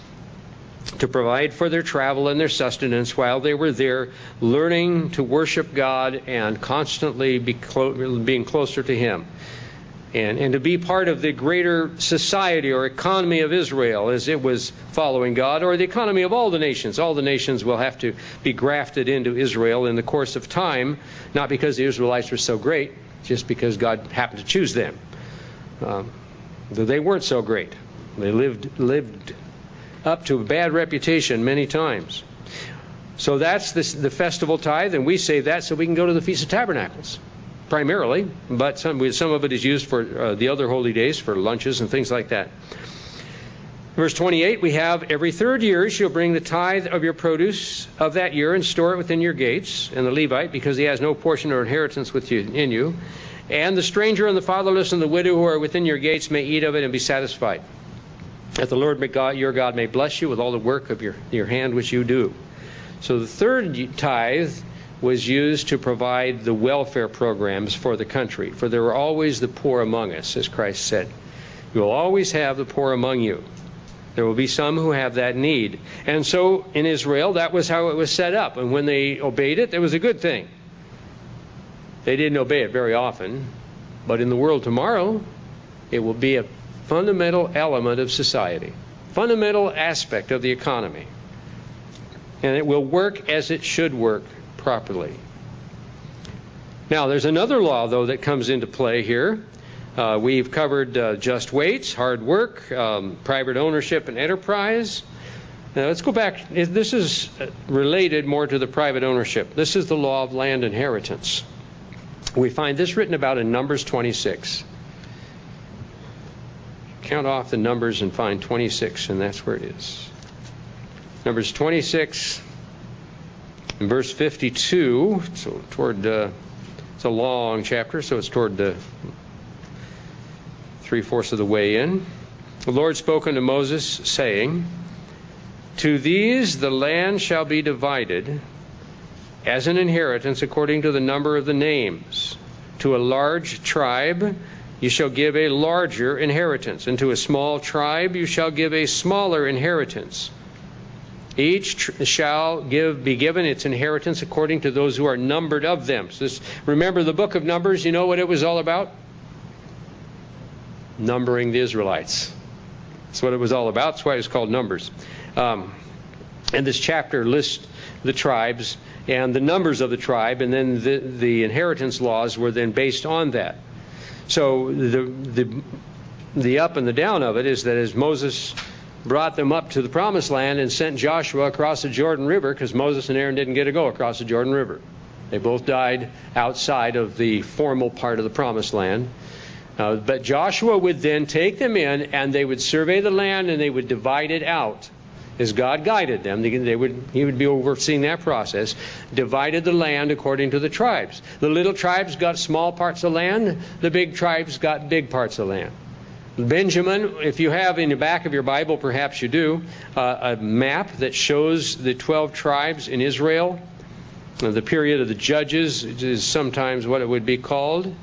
to provide for their travel and their sustenance while they were there, learning to worship God and constantly be clo- being closer to him. And, and to be part of the greater society or economy of Israel as it was following God, or the economy of all the nations. All the nations will have to be grafted into Israel in the course of time, not because the Israelites were so great, just because God happened to choose them. Um, though they weren't so great. They lived lived up to a bad reputation many times. So that's the, the festival tithe, and we say that so we can go to the Feast of Tabernacles. Primarily, but some, some of it is used for uh, the other holy days, for lunches and things like that. Verse twenty-eight, we have, every third year shall bring the tithe of your produce of that year and store it within your gates, and the Levite, because he has no portion or inheritance with you in you, and the stranger and the fatherless and the widow who are within your gates may eat of it and be satisfied, that the Lord God, your God may bless you with all the work of your, your hand which you do. So the third tithe was used to provide the welfare programs for the country. For there were always the poor among us, as Christ said. You will always have the poor among you. There will be some who have that need. And so in Israel, that was how it was set up. And when they obeyed it, it was a good thing. They didn't obey it very often. But in the world tomorrow, it will be a fundamental element of society, fundamental aspect of the economy. And it will work as it should work properly. Now, there's another law, though, that comes into play here. Uh, we've covered uh, just weights, hard work, um, private ownership, and enterprise. Now, let's go back. This is related more to the private ownership. This is the law of land inheritance. We find this written about in Numbers twenty-six. Count off the numbers and find twenty-six, and that's where it is. Numbers twenty-six. In verse fifty-two, so toward uh, it's a long chapter, so it's toward the three-fourths of the way in. The Lord spoke unto Moses, saying, to these the land shall be divided as an inheritance according to the number of the names. To a large tribe you shall give a larger inheritance, and to a small tribe you shall give a smaller inheritance. Each tr- shall give be given its inheritance according to those who are numbered of them. So this, remember the book of Numbers, you know what it was all about? Numbering the Israelites. That's what it was all about. That's why it was called Numbers. Um, and this chapter lists the tribes and the numbers of the tribe, and then the, the inheritance laws were then based on that. So the the the up and the down of it is that as Moses brought them up to the promised land and sent Joshua across the Jordan River, because Moses and Aaron didn't get to go across the Jordan River. They both died outside of the formal part of the promised land. Uh, but Joshua would then take them in, and they would survey the land, and they would divide it out. As God guided them, they, they would, he would be overseeing that process, divided the land according to the tribes. The little tribes got small parts of land. The big tribes got big parts of land. Benjamin, if you have in the back of your Bible, perhaps you do, uh, a map that shows the twelve tribes in Israel. Uh, the period of the judges is sometimes what it would be called.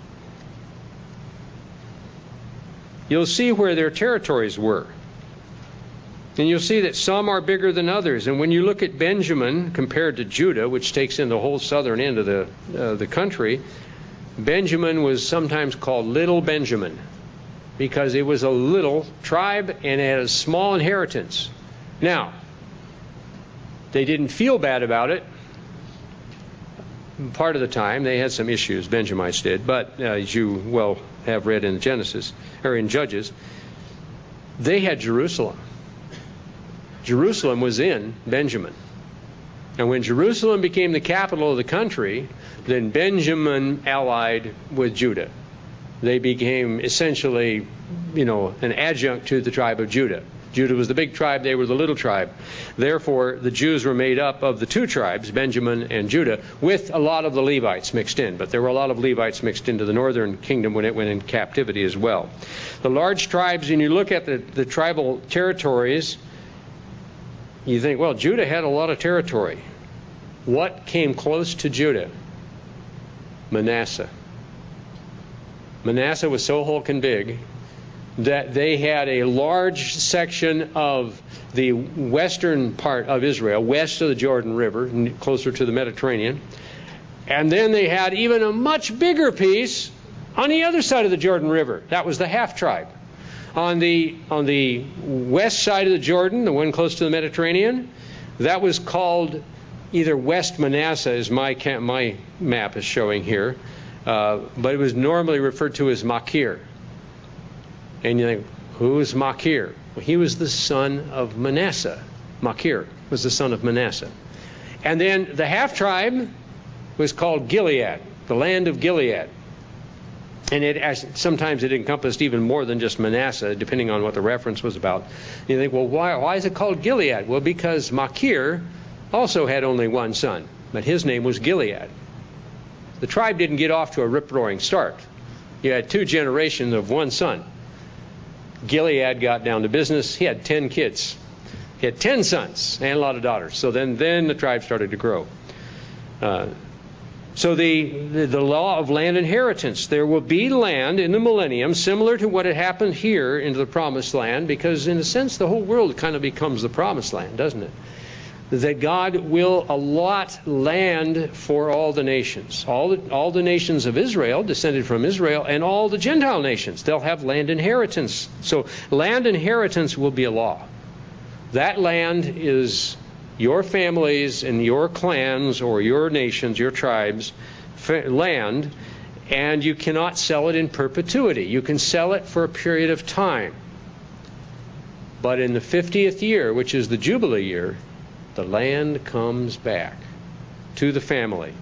You'll see where their territories were. And you'll see that some are bigger than others. And when you look at Benjamin compared to Judah, which takes in the whole southern end of the, uh, the country, Benjamin was sometimes called Little Benjamin because it was a little tribe and it had a small inheritance. Now, they didn't feel bad about it. Part of the time, they had some issues, Benjamites did, but uh, as you well have read in Genesis, or in Judges, they had Jerusalem. Jerusalem was in Benjamin. And when Jerusalem became the capital of the country, then Benjamin allied with Judah. They became essentially, you know, an adjunct to the tribe of Judah. Judah was the big tribe, they were the little tribe. Therefore, the Jews were made up of the two tribes, Benjamin and Judah, with a lot of the Levites mixed in. But there were a lot of Levites mixed into the northern kingdom when it went in captivity as well. The large tribes, and you look at the, the tribal territories, you think, well, Judah had a lot of territory. What came close to Judah? Manasseh. Manasseh was so hulking big that they had a large section of the western part of Israel, west of the Jordan River, closer to the Mediterranean. And then they had even a much bigger piece on the other side of the Jordan River. That was the half tribe. On the on the west side of the Jordan, the one close to the Mediterranean, that was called either West Manasseh, as my my map is showing here, uh, but it was normally referred to as Machir. And you think, who's Machir? Well, he was the son of Manasseh. Machir was the son of Manasseh. And then the half tribe was called Gilead, the land of Gilead. And it sometimes it encompassed even more than just Manasseh, depending on what the reference was about. You think, well, why, why is it called Gilead? Well, because Machir also had only one son, but his name was Gilead. The tribe didn't get off to a rip-roaring start. You had two generations of one son. Gilead got down to business. He had ten kids. He had ten sons and a lot of daughters. So then, then the tribe started to grow. Uh, So the, the the law of land inheritance, there will be land in the millennium similar to what had happened here into the promised land, because in a sense the whole world kind of becomes the promised land, doesn't it? That God will allot land for all the nations. All the, all the nations of Israel, descended from Israel, and all the Gentile nations, they'll have land inheritance. So land inheritance will be a law. That land is your families and your clans or your nations, your tribes, land, and you cannot sell it in perpetuity. You can sell it for a period of time. But in the fiftieth year, which is the Jubilee year, the land comes back to the family.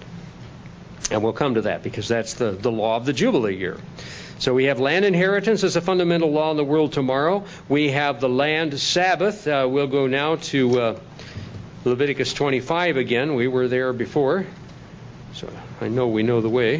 And we'll come to that because that's the, the law of the Jubilee year. So we have land inheritance as a fundamental law in the world tomorrow. We have the land Sabbath. Uh, we'll go now to uh, Leviticus twenty-five again. We were there before, so I know we know the way.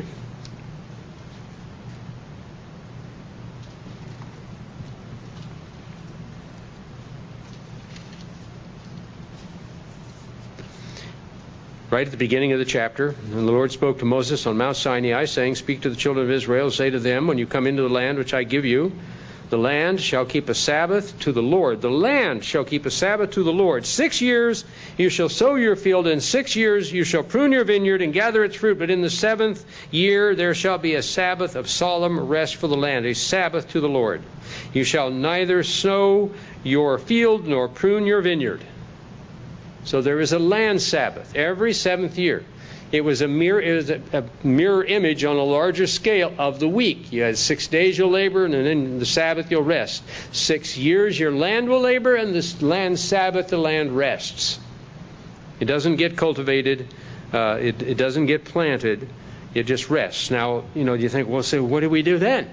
Right at the beginning of the chapter, and the Lord spoke to Moses on Mount Sinai, saying, "Speak to the children of Israel, say to them, when you come into the land which I give you, The land shall keep a Sabbath to the Lord. The land shall keep a Sabbath to the Lord. Six years you shall sow your field, and six years you shall prune your vineyard and gather its fruit. But in the seventh year there shall be a Sabbath of solemn rest for the land, a Sabbath to the Lord. You shall neither sow your field nor prune your vineyard. So there is a land Sabbath every seventh year. It was a mirror, it was a, a mirror image on a larger scale of the week. You had six days you'll labor, and then the Sabbath you'll rest. Six years your land will labor, and the land Sabbath, the land rests. It doesn't get cultivated. Uh, it, it doesn't get planted. It just rests. Now, you know, you think, well, so what do we do then?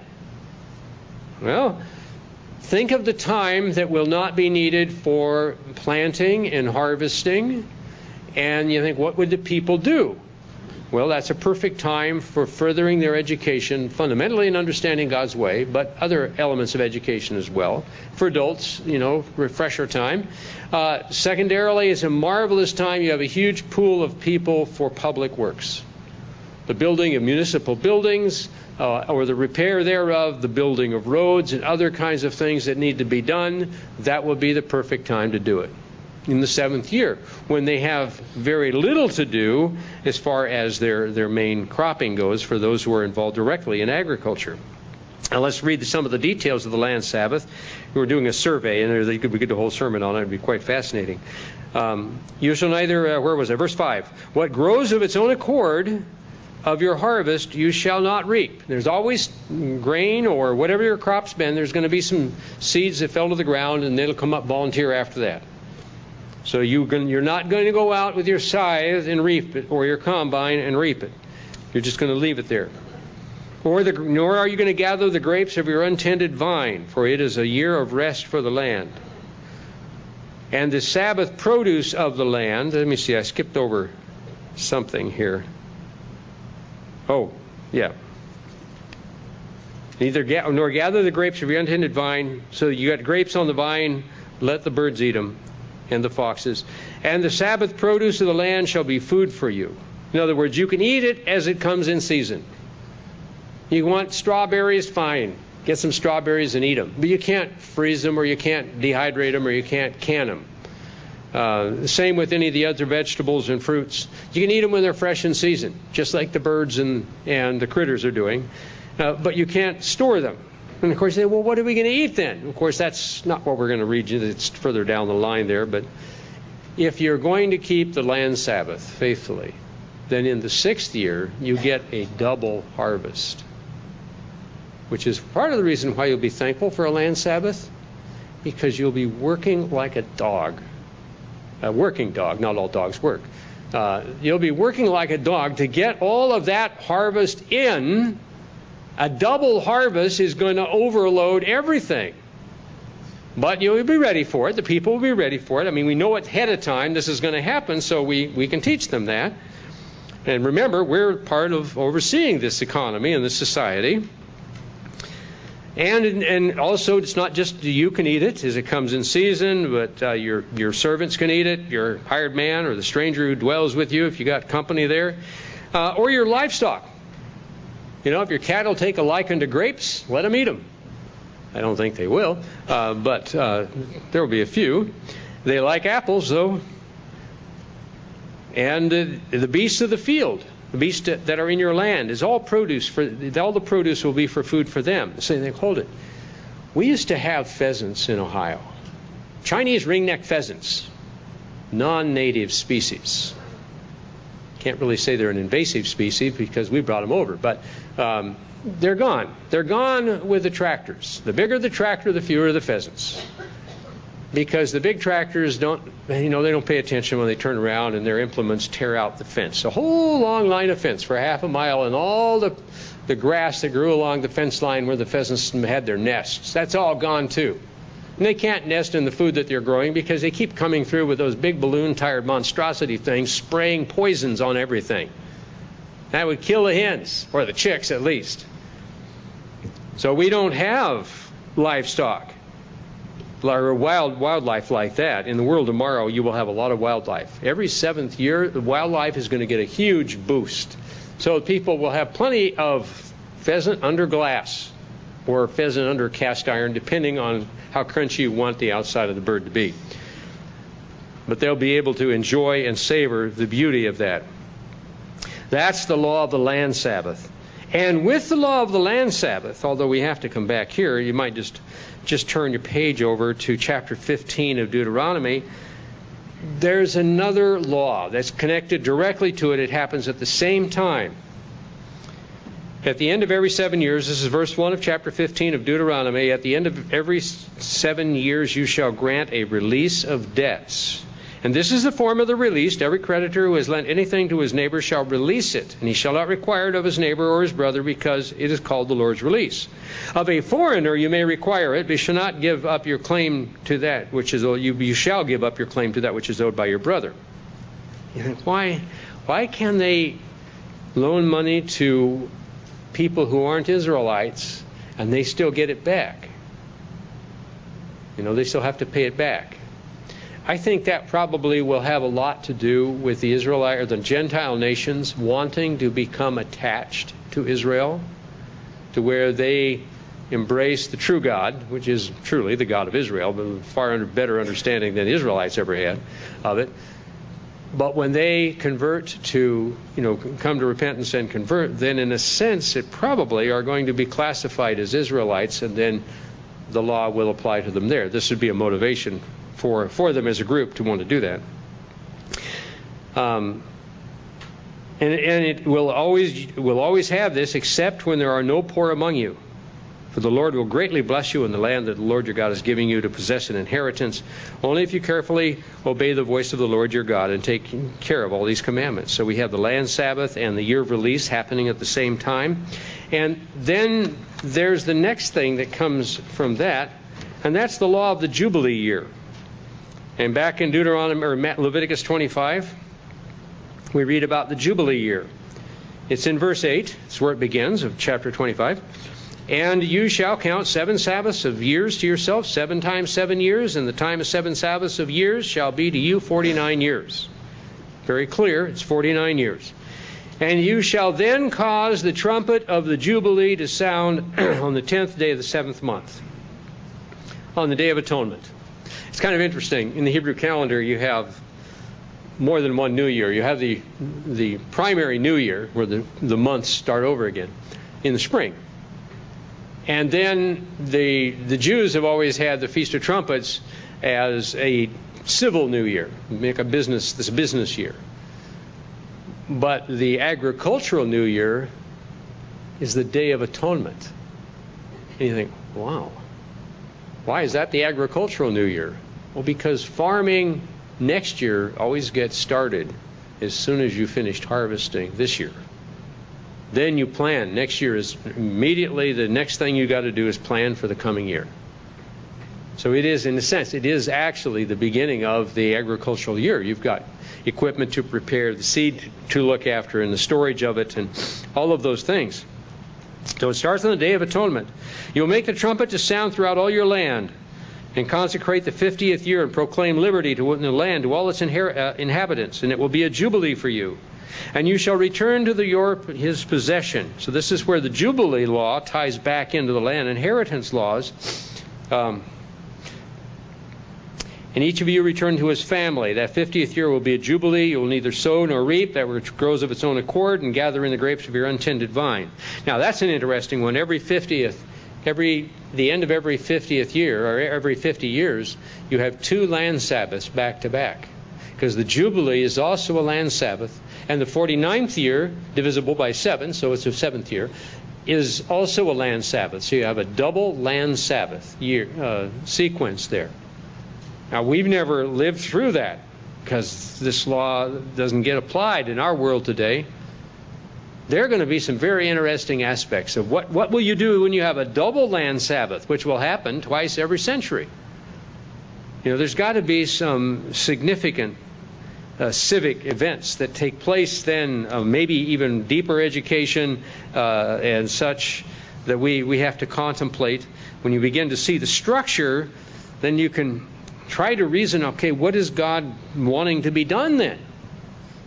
Well, think of the time that will not be needed for planting and harvesting. And you think, what would the people do? Well, that's a perfect time for furthering their education, fundamentally in understanding God's way, but other elements of education as well. For adults, you know, refresher time. Uh, secondarily, it's a marvelous time. You have a huge pool of people for public works. The building of municipal buildings, uh, or the repair thereof, the building of roads and other kinds of things that need to be done. That will be the perfect time to do it. In the seventh year, when they have very little to do as far as their, their main cropping goes for those who are involved directly in agriculture. Now let's read some of the details of the land Sabbath. We were doing a survey, and we could get the whole sermon on it. It would be quite fascinating. Um, you shall neither, uh, where was it? Verse five. What grows of its own accord of your harvest you shall not reap. There's always grain or whatever your crop's been. There's going to be some seeds that fell to the ground, and they'll come up volunteer after that. So you can, you're not going to go out with your scythe and reap it, or your combine and reap it. You're just going to leave it there. Or the, nor are you going to gather the grapes of your untended vine, for it is a year of rest for the land. And the Sabbath produce of the land, let me see, I skipped over something here. Oh, yeah. Neither ga- nor gather the grapes of your untended vine, so you got grapes on the vine, let the birds eat them. And the foxes. And the Sabbath produce of the land shall be food for you. In other words, you can eat it as it comes in season. You want strawberries? Fine. Get some strawberries and eat them. But you can't freeze them, or you can't dehydrate them, or you can't can them. Uh, the same with any of the other vegetables and fruits. You can eat them when they're fresh in season, just like the birds and, and the critters are doing. Uh, but you can't store them. And of course, you say, well, what are we going to eat then? Of course, that's not what we're going to read you. It's further down the line there. But if you're going to keep the land Sabbath faithfully, then in the sixth year, you get a double harvest, which is part of the reason why you'll be thankful for a land Sabbath, because you'll be working like a dog. A working dog. Not all dogs work. Uh, you'll be working like a dog to get all of that harvest in. A double harvest is going to overload everything. But you'll be ready for it. The people will be ready for it. I mean, we know ahead of time this is going to happen, so we, we can teach them that. And remember, we're part of overseeing this economy and this society. And and also, it's not just you can eat it as it comes in season, but uh, your, your servants can eat it, your hired man or the stranger who dwells with you if you got company there, uh, or your livestock. You know, if your cattle take a liking to grapes, let them eat them. I don't think they will, uh, but uh, there will be a few. They like apples, though. And uh, the beasts of the field, the beasts that are in your land, is all produce. For all the produce will be for food for them. So they hold it. We used to have pheasants in Ohio, Chinese ringneck pheasants, non-native species. Can't really say they're an invasive species because we brought them over, but um, they're gone. They're gone with the tractors. The bigger the tractor, the fewer the pheasants. Because the big tractors don't, you know, they don't pay attention when they turn around and their implements tear out the fence. A whole long line of fence for half a mile, and all the the grass that grew along the fence line where the pheasants had their nests, that's all gone too. And they can't nest in the food that they're growing because they keep coming through with those big balloon-tired monstrosity things, spraying poisons on everything. That would kill the hens, or the chicks at least. So we don't have livestock or wild wildlife like that. In the world tomorrow, you will have a lot of wildlife. Every seventh year, the wildlife is going to get a huge boost. So people will have plenty of pheasant under glass. or pheasant under cast iron, depending on how crunchy you want the outside of the bird to be. But they'll be able to enjoy and savor the beauty of that. That's the law of the land Sabbath. And with the law of the land Sabbath, although we have to come back here, you might just, just turn your page over to chapter fifteen of Deuteronomy. There's another law that's connected directly to it. It happens at the same time. At the end of every seven years, this is verse one of chapter fifteen of Deuteronomy, at the end of every seven years you shall grant a release of debts. And this is the form of the release. Every creditor who has lent anything to his neighbor shall release it, and he shall not require it of his neighbor or his brother, because it is called the Lord's release. Of a foreigner you may require it, but you shall not give up your claim to that which is owed. You, you shall give up your claim to that which is owed by your brother. You think, why, why can they loan money to people who aren't Israelites and they still get it back? You know, they still have to pay it back. I think that probably will have a lot to do with the Israelite or the Gentile nations wanting to become attached to Israel, to where they embrace the true God, which is truly the God of Israel, but far under, better understanding than the Israelites ever had of it. But when they convert to, you know, come to repentance and convert, then in a sense it probably are going to be classified as Israelites, and then the law will apply to them there. This would be a motivation for for them as a group to want to do that. Um, and, and it will always will always have this, except when there are no poor among you. For the Lord will greatly bless you in the land that the Lord your God is giving you to possess an inheritance, only if you carefully obey the voice of the Lord your God and take care of all these commandments. So we have the land Sabbath and the year of release happening at the same time. And then there's the next thing that comes from that, and that's the law of the Jubilee year. And back in Deuteronomy or Leviticus twenty-five, we read about the Jubilee year. It's in verse eight. It's where it begins of chapter twenty-five. And you shall count seven Sabbaths of years to yourself, seven times seven years, and the time of seven Sabbaths of years shall be to you forty-nine years. Very clear, it's forty-nine years. And you shall then cause the trumpet of the Jubilee to sound on the tenth day of the seventh month, on the Day of Atonement. It's kind of interesting. In the Hebrew calendar, you have more than one new year. You have the the primary new year, where the, the months start over again in the spring. And then the the Jews have always had the Feast of Trumpets as a civil new year, make a business this business year. But the agricultural new year is the Day of Atonement. And you think, wow, why is that the agricultural new year? Well, because farming next year always gets started as soon as you finished harvesting this year. Then you plan. Next year is immediately the next thing you got to do is plan for the coming year. So it is, in a sense, it is actually the beginning of the agricultural year. You've got equipment to prepare, the seed to look after, and the storage of it, and all of those things. So it starts on the Day of Atonement. You'll make the trumpet to sound throughout all your land, and consecrate the fiftieth year, and proclaim liberty to the land, to all its inher- uh, inhabitants, and it will be a jubilee for you. And you shall return to the, your his possession. So this is where the Jubilee law ties back into the land inheritance laws. Um, and each of you return to his family. That fiftieth year will be a jubilee. You will neither sow nor reap that which grows of its own accord, and gather in the grapes of your untended vine. Now that's an interesting one. Every fiftieth, every the end of every fiftieth year, or every fifty years, you have two land Sabbaths back to back, because the Jubilee is also a land Sabbath, and the forty-ninth year, divisible by seven, so it's a seventh year, is also a land Sabbath. So you have a double land Sabbath year uh, sequence there. Now, we've never lived through that, because this law doesn't get applied in our world today. There are going to be some very interesting aspects of what, what will you do when you have a double land Sabbath, which will happen twice every century. You know, there's got to be some significant uh, civic events that take place then, uh, maybe even deeper education uh, and such, that we, we have to contemplate. When you begin to see the structure, then you can try to reason, okay, what is God wanting to be done then?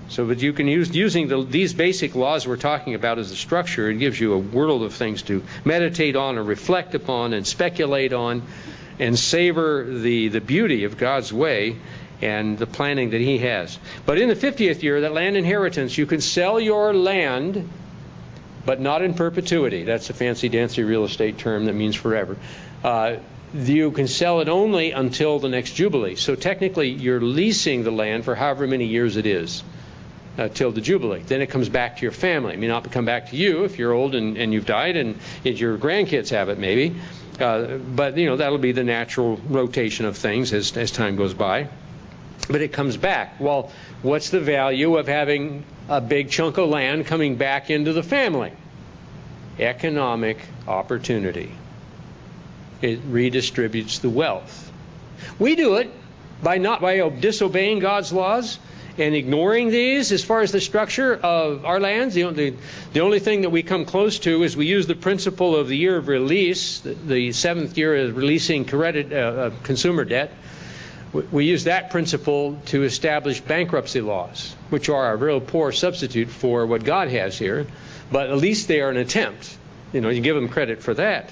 So that you can use using the, these basic laws we're talking about as a structure, it gives you a world of things to meditate on or reflect upon and speculate on and savor the, the beauty of God's way and the planning that He has. But in the fiftieth year, that land inheritance, you can sell your land, but not in perpetuity. That's a fancy dancy real estate term that means forever. Uh, you can sell it only until the next Jubilee. So technically, you're leasing the land for however many years it is. Uh, till the Jubilee. Then it comes back to your family. It may not come back to you if you're old and, and you've died, and if your grandkids have it maybe. Uh, but, you know, that'll be the natural rotation of things as, as time goes by. But it comes back. Well, what's the value of having a big chunk of land coming back into the family? Economic opportunity. It redistributes the wealth. We do it by not by disobeying God's laws and ignoring these as far as the structure of our lands. The only, the only thing that we come close to is we use the principle of the year of release, the, the seventh year of releasing credit, uh, consumer debt. We, we use that principle to establish bankruptcy laws, which are a real poor substitute for what God has here. But at least they are an attempt. You know, you give them credit for that.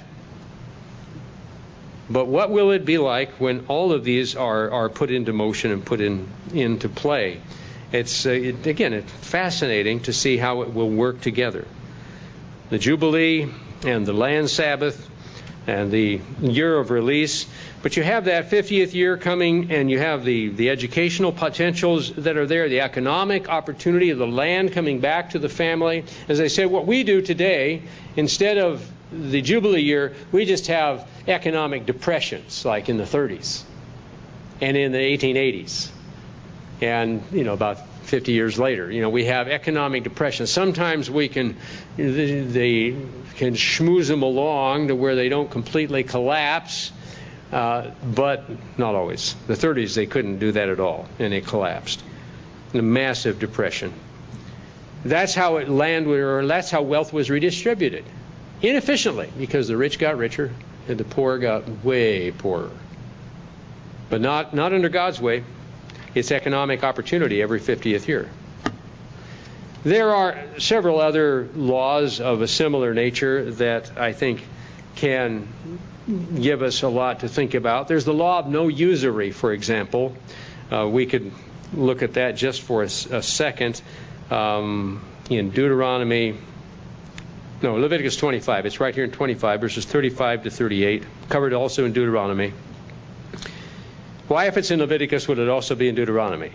But what will it be like when all of these are, are put into motion and put in into play? It's, uh, it, again, it's fascinating to see how it will work together. The Jubilee and the land Sabbath and the year of release. But you have that fiftieth year coming, and you have the, the educational potentials that are there, the economic opportunity of the land coming back to the family. As I said, what we do today, instead of the Jubilee year, we just have economic depressions, like in the thirties and in the eighteen eighties. And, you know, about fifty years later, you know, we have economic depression. Sometimes we can, they can schmooze them along to where they don't completely collapse, uh, but not always. The thirties, they couldn't do that at all, and it collapsed. A massive depression. That's how it land, or that's how wealth was redistributed. Inefficiently, because the rich got richer and the poor got way poorer. But not, not under God's way. It's economic opportunity every fiftieth year. There are several other laws of a similar nature that I think can give us a lot to think about. There's the law of no usury, for example. Uh, we could look at that just for a, a second. Um, in Deuteronomy, no, Leviticus twenty-five. It's right here in twenty-five, verses thirty-five to thirty-eight. Covered also in Deuteronomy. Why, if it's in Leviticus, would it also be in Deuteronomy?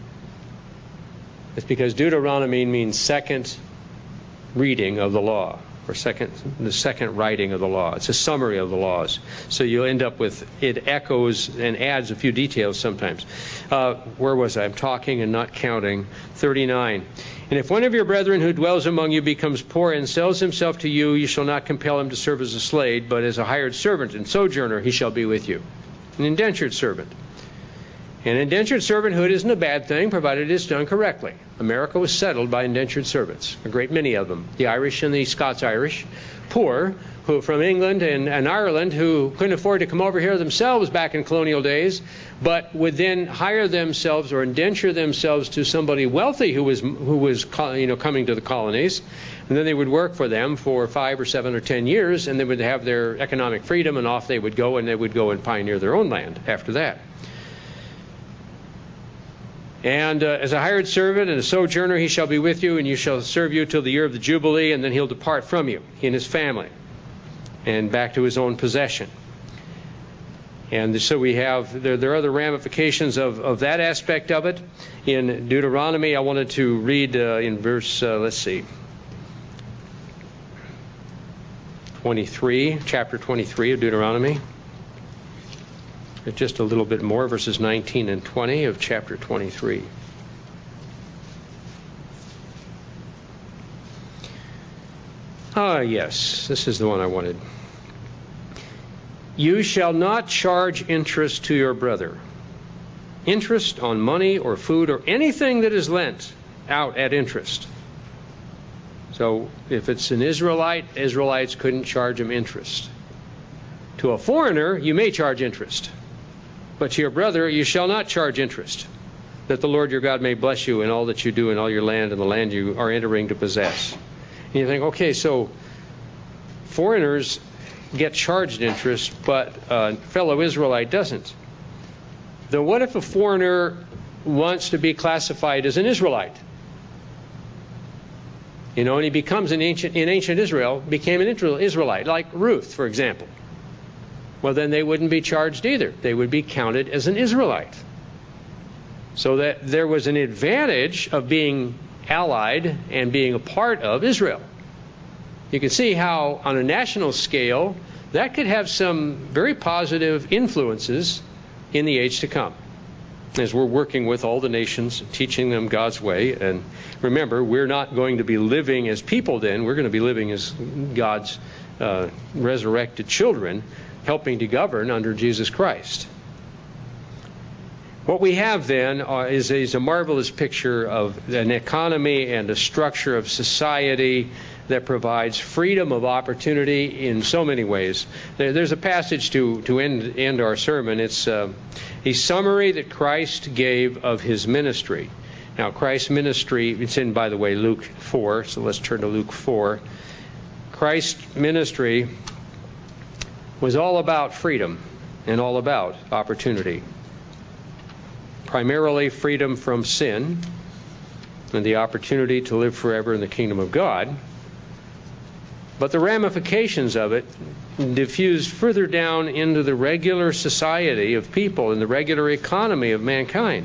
It's because Deuteronomy means second reading of the law, or second, the second writing of the law. It's a summary of the laws. So you end up with, it echoes and adds a few details sometimes. Uh, where was I? I'm talking and not counting. thirty-nine. And if one of your brethren who dwells among you becomes poor and sells himself to you, you shall not compel him to serve as a slave, but as a hired servant and sojourner he shall be with you. An indentured servant. And indentured servanthood isn't a bad thing, provided it's done correctly. America was settled by indentured servants, a great many of them. The Irish and the Scots-Irish, poor, who from England and, and Ireland, who couldn't afford to come over here themselves back in colonial days, but would then hire themselves or indenture themselves to somebody wealthy who was who was you know coming to the colonies, and then they would work for them for five or seven or ten years, and they would have their economic freedom, and off they would go, and they would go and pioneer their own land after that. And uh, as a hired servant and a sojourner he shall be with you, and you shall serve you till the year of the Jubilee, and then he'll depart from you, he and his family, and back to his own possession. And so we have, there, there are other ramifications of, of that aspect of it. In Deuteronomy, I wanted to read uh, in verse, uh, let's see, twenty-three, chapter twenty-three of Deuteronomy. Just a little bit more, verses nineteen and twenty of chapter twenty-three. Ah, yes, this is the one I wanted. You shall not charge interest to your brother. Interest on money or food or anything that is lent out at interest. So if it's an Israelite, Israelites couldn't charge him interest. To a foreigner, you may charge interest. But to your brother, you shall not charge interest. that the Lord your God may bless you in all that you do in all your land and the land you are entering to possess. And you think, okay, so foreigners get charged interest, but a fellow Israelite doesn't. Then what if a foreigner wants to be classified as an Israelite? You know, and he becomes an ancient, in ancient Israel, became an Israelite, like Ruth, for example. Well, then they wouldn't be charged either. They would be counted as an Israelite. So that there was an advantage of being allied and being a part of Israel. You can see how, on a national scale, that could have some very positive influences in the age to come, as we're working with all the nations, teaching them God's way. And remember, we're not going to be living as people then. We're going to be living as God's uh, resurrected children, helping to govern under Jesus Christ. What we have then uh, is, is a marvelous picture of an economy and a structure of society that provides freedom of opportunity in so many ways. There, there's a passage to, to end, end our sermon. It's uh, a summary that Christ gave of his ministry. Now, Christ's ministry, it's in, by the way, Luke four, so let's turn to Luke four. Christ's ministry was all about freedom and all about opportunity. Primarily freedom from sin and the opportunity to live forever in the kingdom of God. But the ramifications of it diffused further down into the regular society of people and the regular economy of mankind.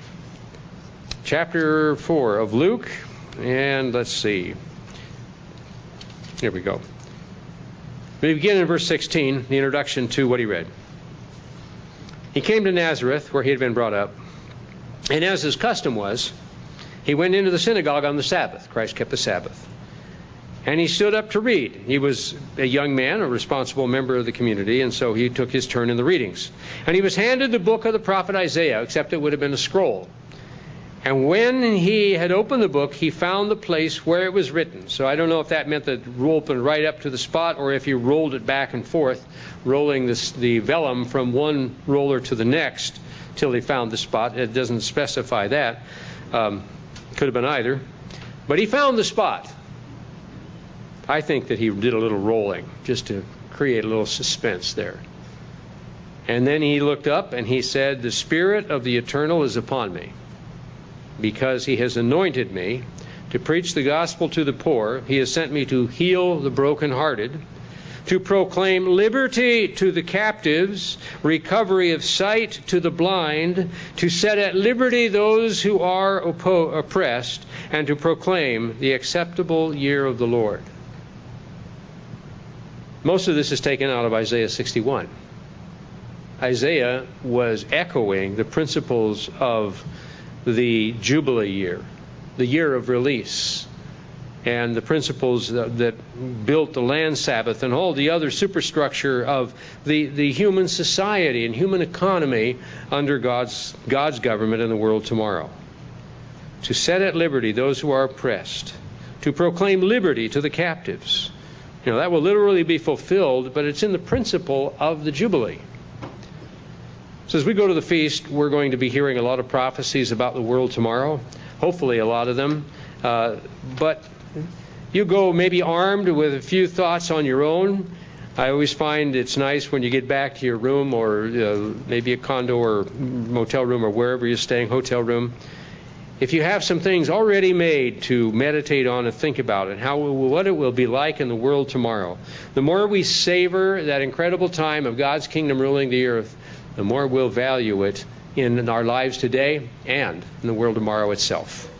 Chapter four of Luke, and let's see. Here we go. We begin in verse sixteen, the introduction to what he read. He came to Nazareth, where he had been brought up, and as his custom was, he went into the synagogue on the Sabbath. Christ kept the Sabbath. And he stood up to read. He was a young man, a responsible member of the community, and so he took his turn in the readings. And he was handed the book of the prophet Isaiah, except it would have been a scroll. And when he had opened the book, he found the place where it was written. So I don't know if that meant that it opened right up to the spot, or if he rolled it back and forth, rolling this, the vellum from one roller to the next till he found the spot. It doesn't specify that. Um, could have been either. But he found the spot. I think that he did a little rolling just to create a little suspense there. And then he looked up and he said, "The Spirit of the Eternal is upon me, because he has anointed me to preach the gospel to the poor. He has sent me to heal the brokenhearted, to proclaim liberty to the captives, recovery of sight to the blind, to set at liberty those who are oppo- oppressed, and to proclaim the acceptable year of the Lord." Most of this is taken out of Isaiah sixty-one. Isaiah was echoing the principles of the Jubilee year, the year of release, and the principles that, that built the land Sabbath and all the other superstructure of the, the human society and human economy under God's, God's government in the world tomorrow. To set at liberty those who are oppressed, to proclaim liberty to the captives. You know, that will literally be fulfilled, but it's in the principle of the Jubilee. So as we go to the feast, we're going to be hearing a lot of prophecies about the world tomorrow, hopefully a lot of them. Uh, but you go maybe armed with a few thoughts on your own. I always find it's nice when you get back to your room, or uh, maybe a condo or motel room or wherever you're staying, hotel room. If you have some things already made to meditate on and think about and how what it will be like in the world tomorrow, the more we savor that incredible time of God's kingdom ruling the earth, the more we'll value it in our lives today and in the world tomorrow itself.